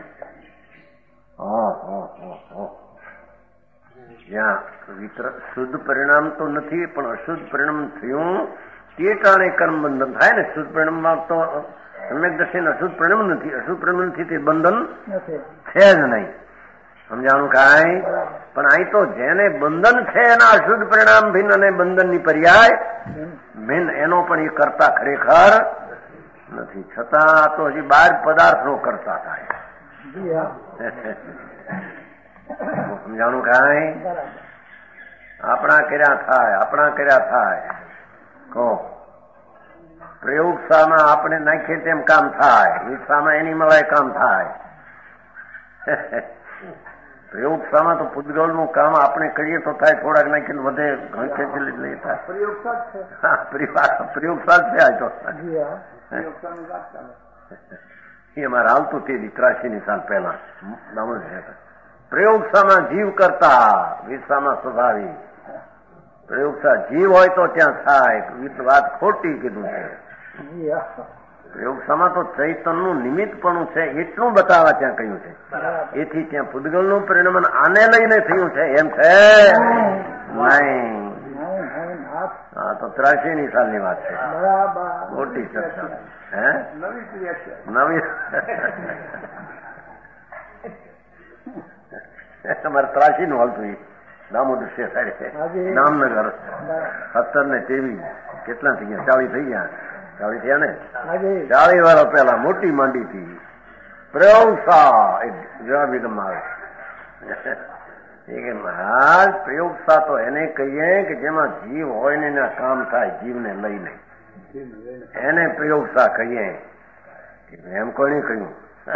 જ્યાં શુદ્ધ પરિણામ તો નથી પણ અશુદ્ધ પરિણામ થયું તે કારણે કર્મ બંધન થાય ને. શુદ્ધ પરિણામમાં તો સમ્યક દ્રષ્ટિને અશુદ્ધ પરિણામ નથી. અશુદ્ધ પરિણામ થી તે બંધન છે જ નહીં. સમજાણું કાંઈ? પણ અહીં તો જેને બંધન છે એના અશુદ્ધ પરિણામ ભિન્ન અને બંધનની પર્યાય ભિન્ન. એનો પણ એ કરતા ખરેખર નથી. છતાં તો હજી 12 પદાર્થનો કરતા થાય. સમજાણું કાંઈ? આપણા કર્યા થાય, આપણા કર્યા થાય. કહો પ્રયોગશાળામાં આપણે નાખીએ તેમ કામ થાય, વિશામાં એની મળે કામ થાય. પ્રયોગશાળામાં તો પૂતગલનું કામ આપણે કરીએ તો થાય, થોડાક નાખીને વધે ઘણી ખેંચી લઈએ થાય. પ્રયોગશાળા છે આ તો. એ અમારે હાલતું તે 83 સાલ પહેલા દામણ છે. પ્રયોગશાળામાં જીવ કરતા, વિશામાં સ્વભાવી. પ્રયોગશાળા જીવ હોય તો ત્યાં થાય. વાત ખોટી કીધું છે. પ્રયોગશાળામાં તો ચૈતનનું નિમિત્તપણું છે એટલું બતાવવા ત્યાં કહ્યું છે. એથી ત્યાં પૂતગલનું પરિણમન આને લઈને થયું છે એમ છે નહીં. હા તો 83 સાલની વાત છે. મોટી ચર્ચા. હે નવી તમારે 83 નું હાલતું દામોદર છે નામનગર 17 ને 23 કેટલા થઈ ગયા? 40 થઈ ગયા. 40 થયા ને? 40 વર્ષ પહેલા મોટી માંડી હતી પ્રયોગશાળા. આવે એ કે મહારાજ પ્રયોગશાળા તો એને કહીએ કે જેમાં જીવ હોય ને એના કામ થાય, જીવને લઈને એને પ્રયોગશાળા કહીએ. એમ કોઈને કહ્યું?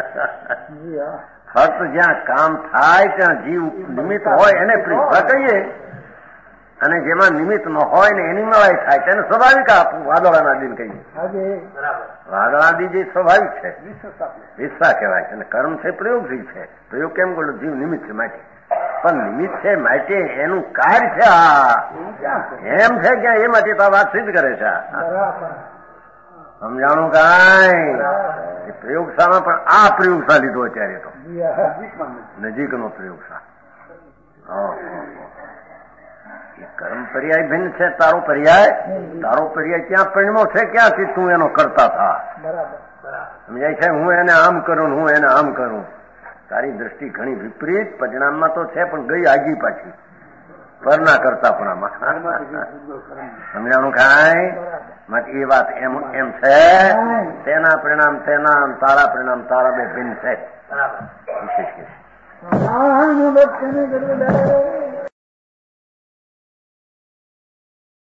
ફક્ત જ્યાં કામ થાય ત્યાં જીવ નિમિત્ત હોય એને પ્રયોગશાળા કહીએ, અને જેમાં નિમિત્ત ન હોય ને એની મળાઈ થાય તેને સ્વાભાવિક વાદળાનાદિને કહીએ. વાદળાદિ જે સ્વાભાવિક છે વિશ્વા કહેવાય છે, અને કર્મ છે પ્રયોગથી છે. પ્રયોગ કેમ બોલો? જીવ નિમિત્ત છે માટે, પણ નિમિત્ત છે માટે એનું કાર્ય છે આ એમ છે કે એ માટે તો વાત સિદ્ધ કરે છે. સમજાણું કાંઈ? પ્રયોગશાળામાં પણ આ પ્રયોગશાળા લીધો અત્યારે તો નજીકનો પ્રયોગશાળા. કર્મ પર્યાય ભિન્ન છે, તારો પર્યાય ક્યાં પરિણમો છે, ક્યાંથી તું એનો કરતા થા. સમજાય છે? હું એને આમ કરું, હું એને આમ કરું. તારી દ્રષ્ટિ ઘણી વિપરીત પરિણામમાં તો છે, પણ ગઈ આગી પાછી પરના કરતાપણામાં. સમજાણું ખાય? માટે એ વાત એમ છે. તેના પરિણામ તેના, તારા પરિણામ તારા, બે ભિન્ન છે. વિશેષ